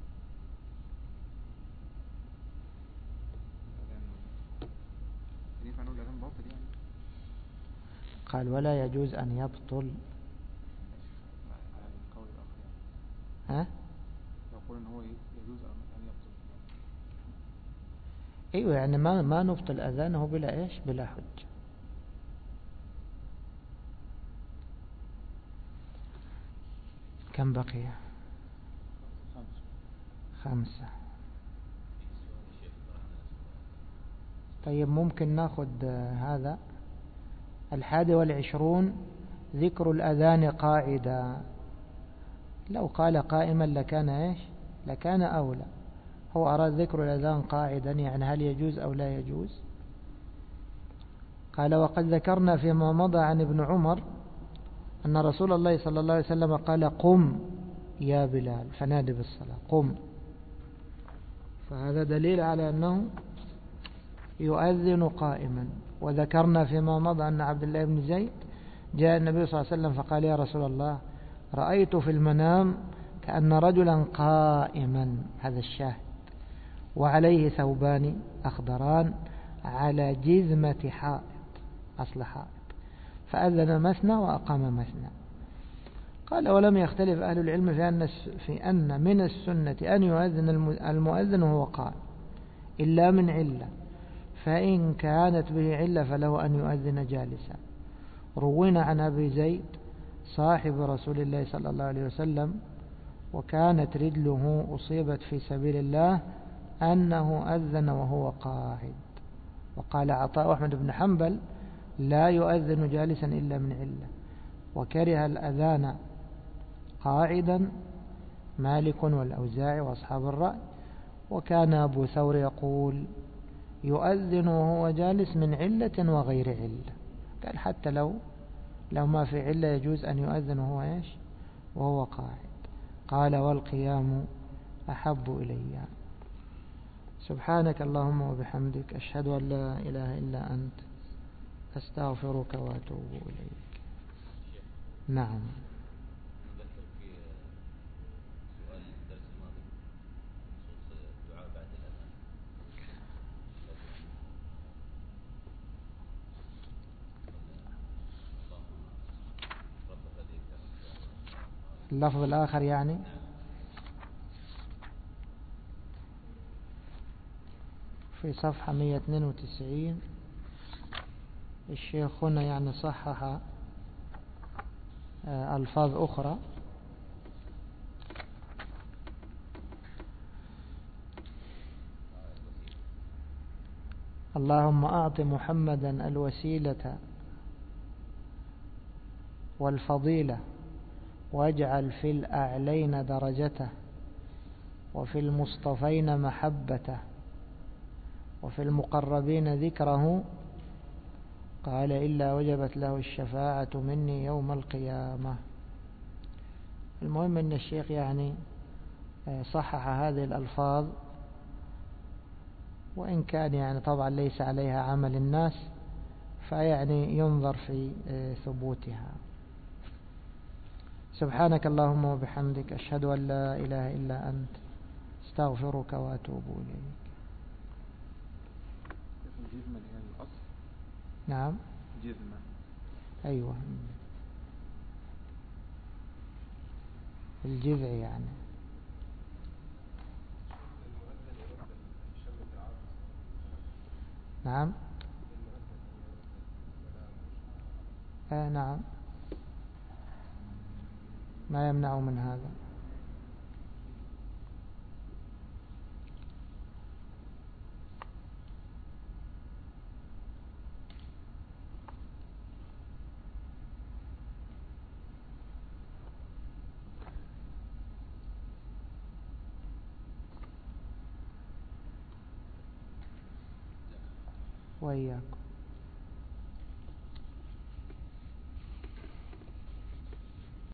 الأذان ينفع نقول الأذان باطل يعني؟
قال ولا يجوز أن يبطل.
على القول الآخر يعني.
ها؟
يقول إن هو يجوز أن يبطل.
ايوه يعني ما ما نبطل اذانه بلا ايش؟ بلا حج. كم بقي؟ خمسة. طيب ممكن ناخذ هذا الحادي والعشرون ذكر الأذان قاعدة. لو قال قائما لكان ايش؟ لكان أولى. هو أراد ذكر الأذان قاعدا، يعني هل يجوز أو لا يجوز؟ قال وقد ذكرنا فيما مضى عن ابن عمر أن رسول الله صلى الله عليه وسلم قال قم يا بلال فنادي بالصلاة، قم. فهذا دليل على أنه يؤذن قائما. وذكرنا فيما مضى أن عبد الله بن زيد جاء النبي صلى الله عليه وسلم فقال يا رسول الله رأيت في المنام كأن رجلا قائما، هذا الشاهد، وعليه ثوبان أخضران على جزمة حائط، أصل حائط، فأذن مثنى وأقام مثنى. قال ولم يختلف أهل العلم في أن, في أن من السنة أن يؤذن المؤذن وهو قائم إلا من علة، فإن كانت به علة فله أن يؤذن جالسا. روينا عن أبي زيد صاحب رسول الله صلى الله عليه وسلم وكانت رجله أصيبت في سبيل الله أنه أذن وهو قاعد. وقال عطاء أحمد بن حنبل لا يؤذن جالسا إلا من علة، وكره الأذان قاعدا مالك والأوزاعي وأصحاب الرأي. وكان أبو ثور يقول يؤذن وهو جالس من علة وغير علة، قال حتى لو لو ما في علة يجوز أن يؤذن وهو إيش وهو قاعد. قال والقيام أحب إلي. سبحانك اللهم وبحمدك، أشهد أن لا إله إلا أنت، أستغفرك وأتوب إليك. نعم.
نذكر في سؤال الدرس الماضي بخصوص الدعاء بعد الأذان.
اللفظ الآخر يعني في صفحة مئة واثنين وتسعين الشيخ هنا يعني صحح ألفاظ أخرى. اللهم أعط محمدا الوسيلة والفضيلة واجعل في الأعلين درجته وفي المصطفين محبته وفي المقربين ذكره. قال إلا وجبت له الشفاعة مني يوم القيامة. المهم أن الشيخ يعني صحح هذه الألفاظ، وإن كان يعني طبعا ليس عليها عمل الناس، فيعني ينظر في ثبوتها. سبحانك اللهم وبحمدك، أشهد أن لا إله إلا أنت، استغفرك وأتوب إليك.
الجزمة هي الأصل.
نعم
جزمة.
أيوة الجذع يعني. نعم آه نعم ما يمنع من هذا. وإياكم.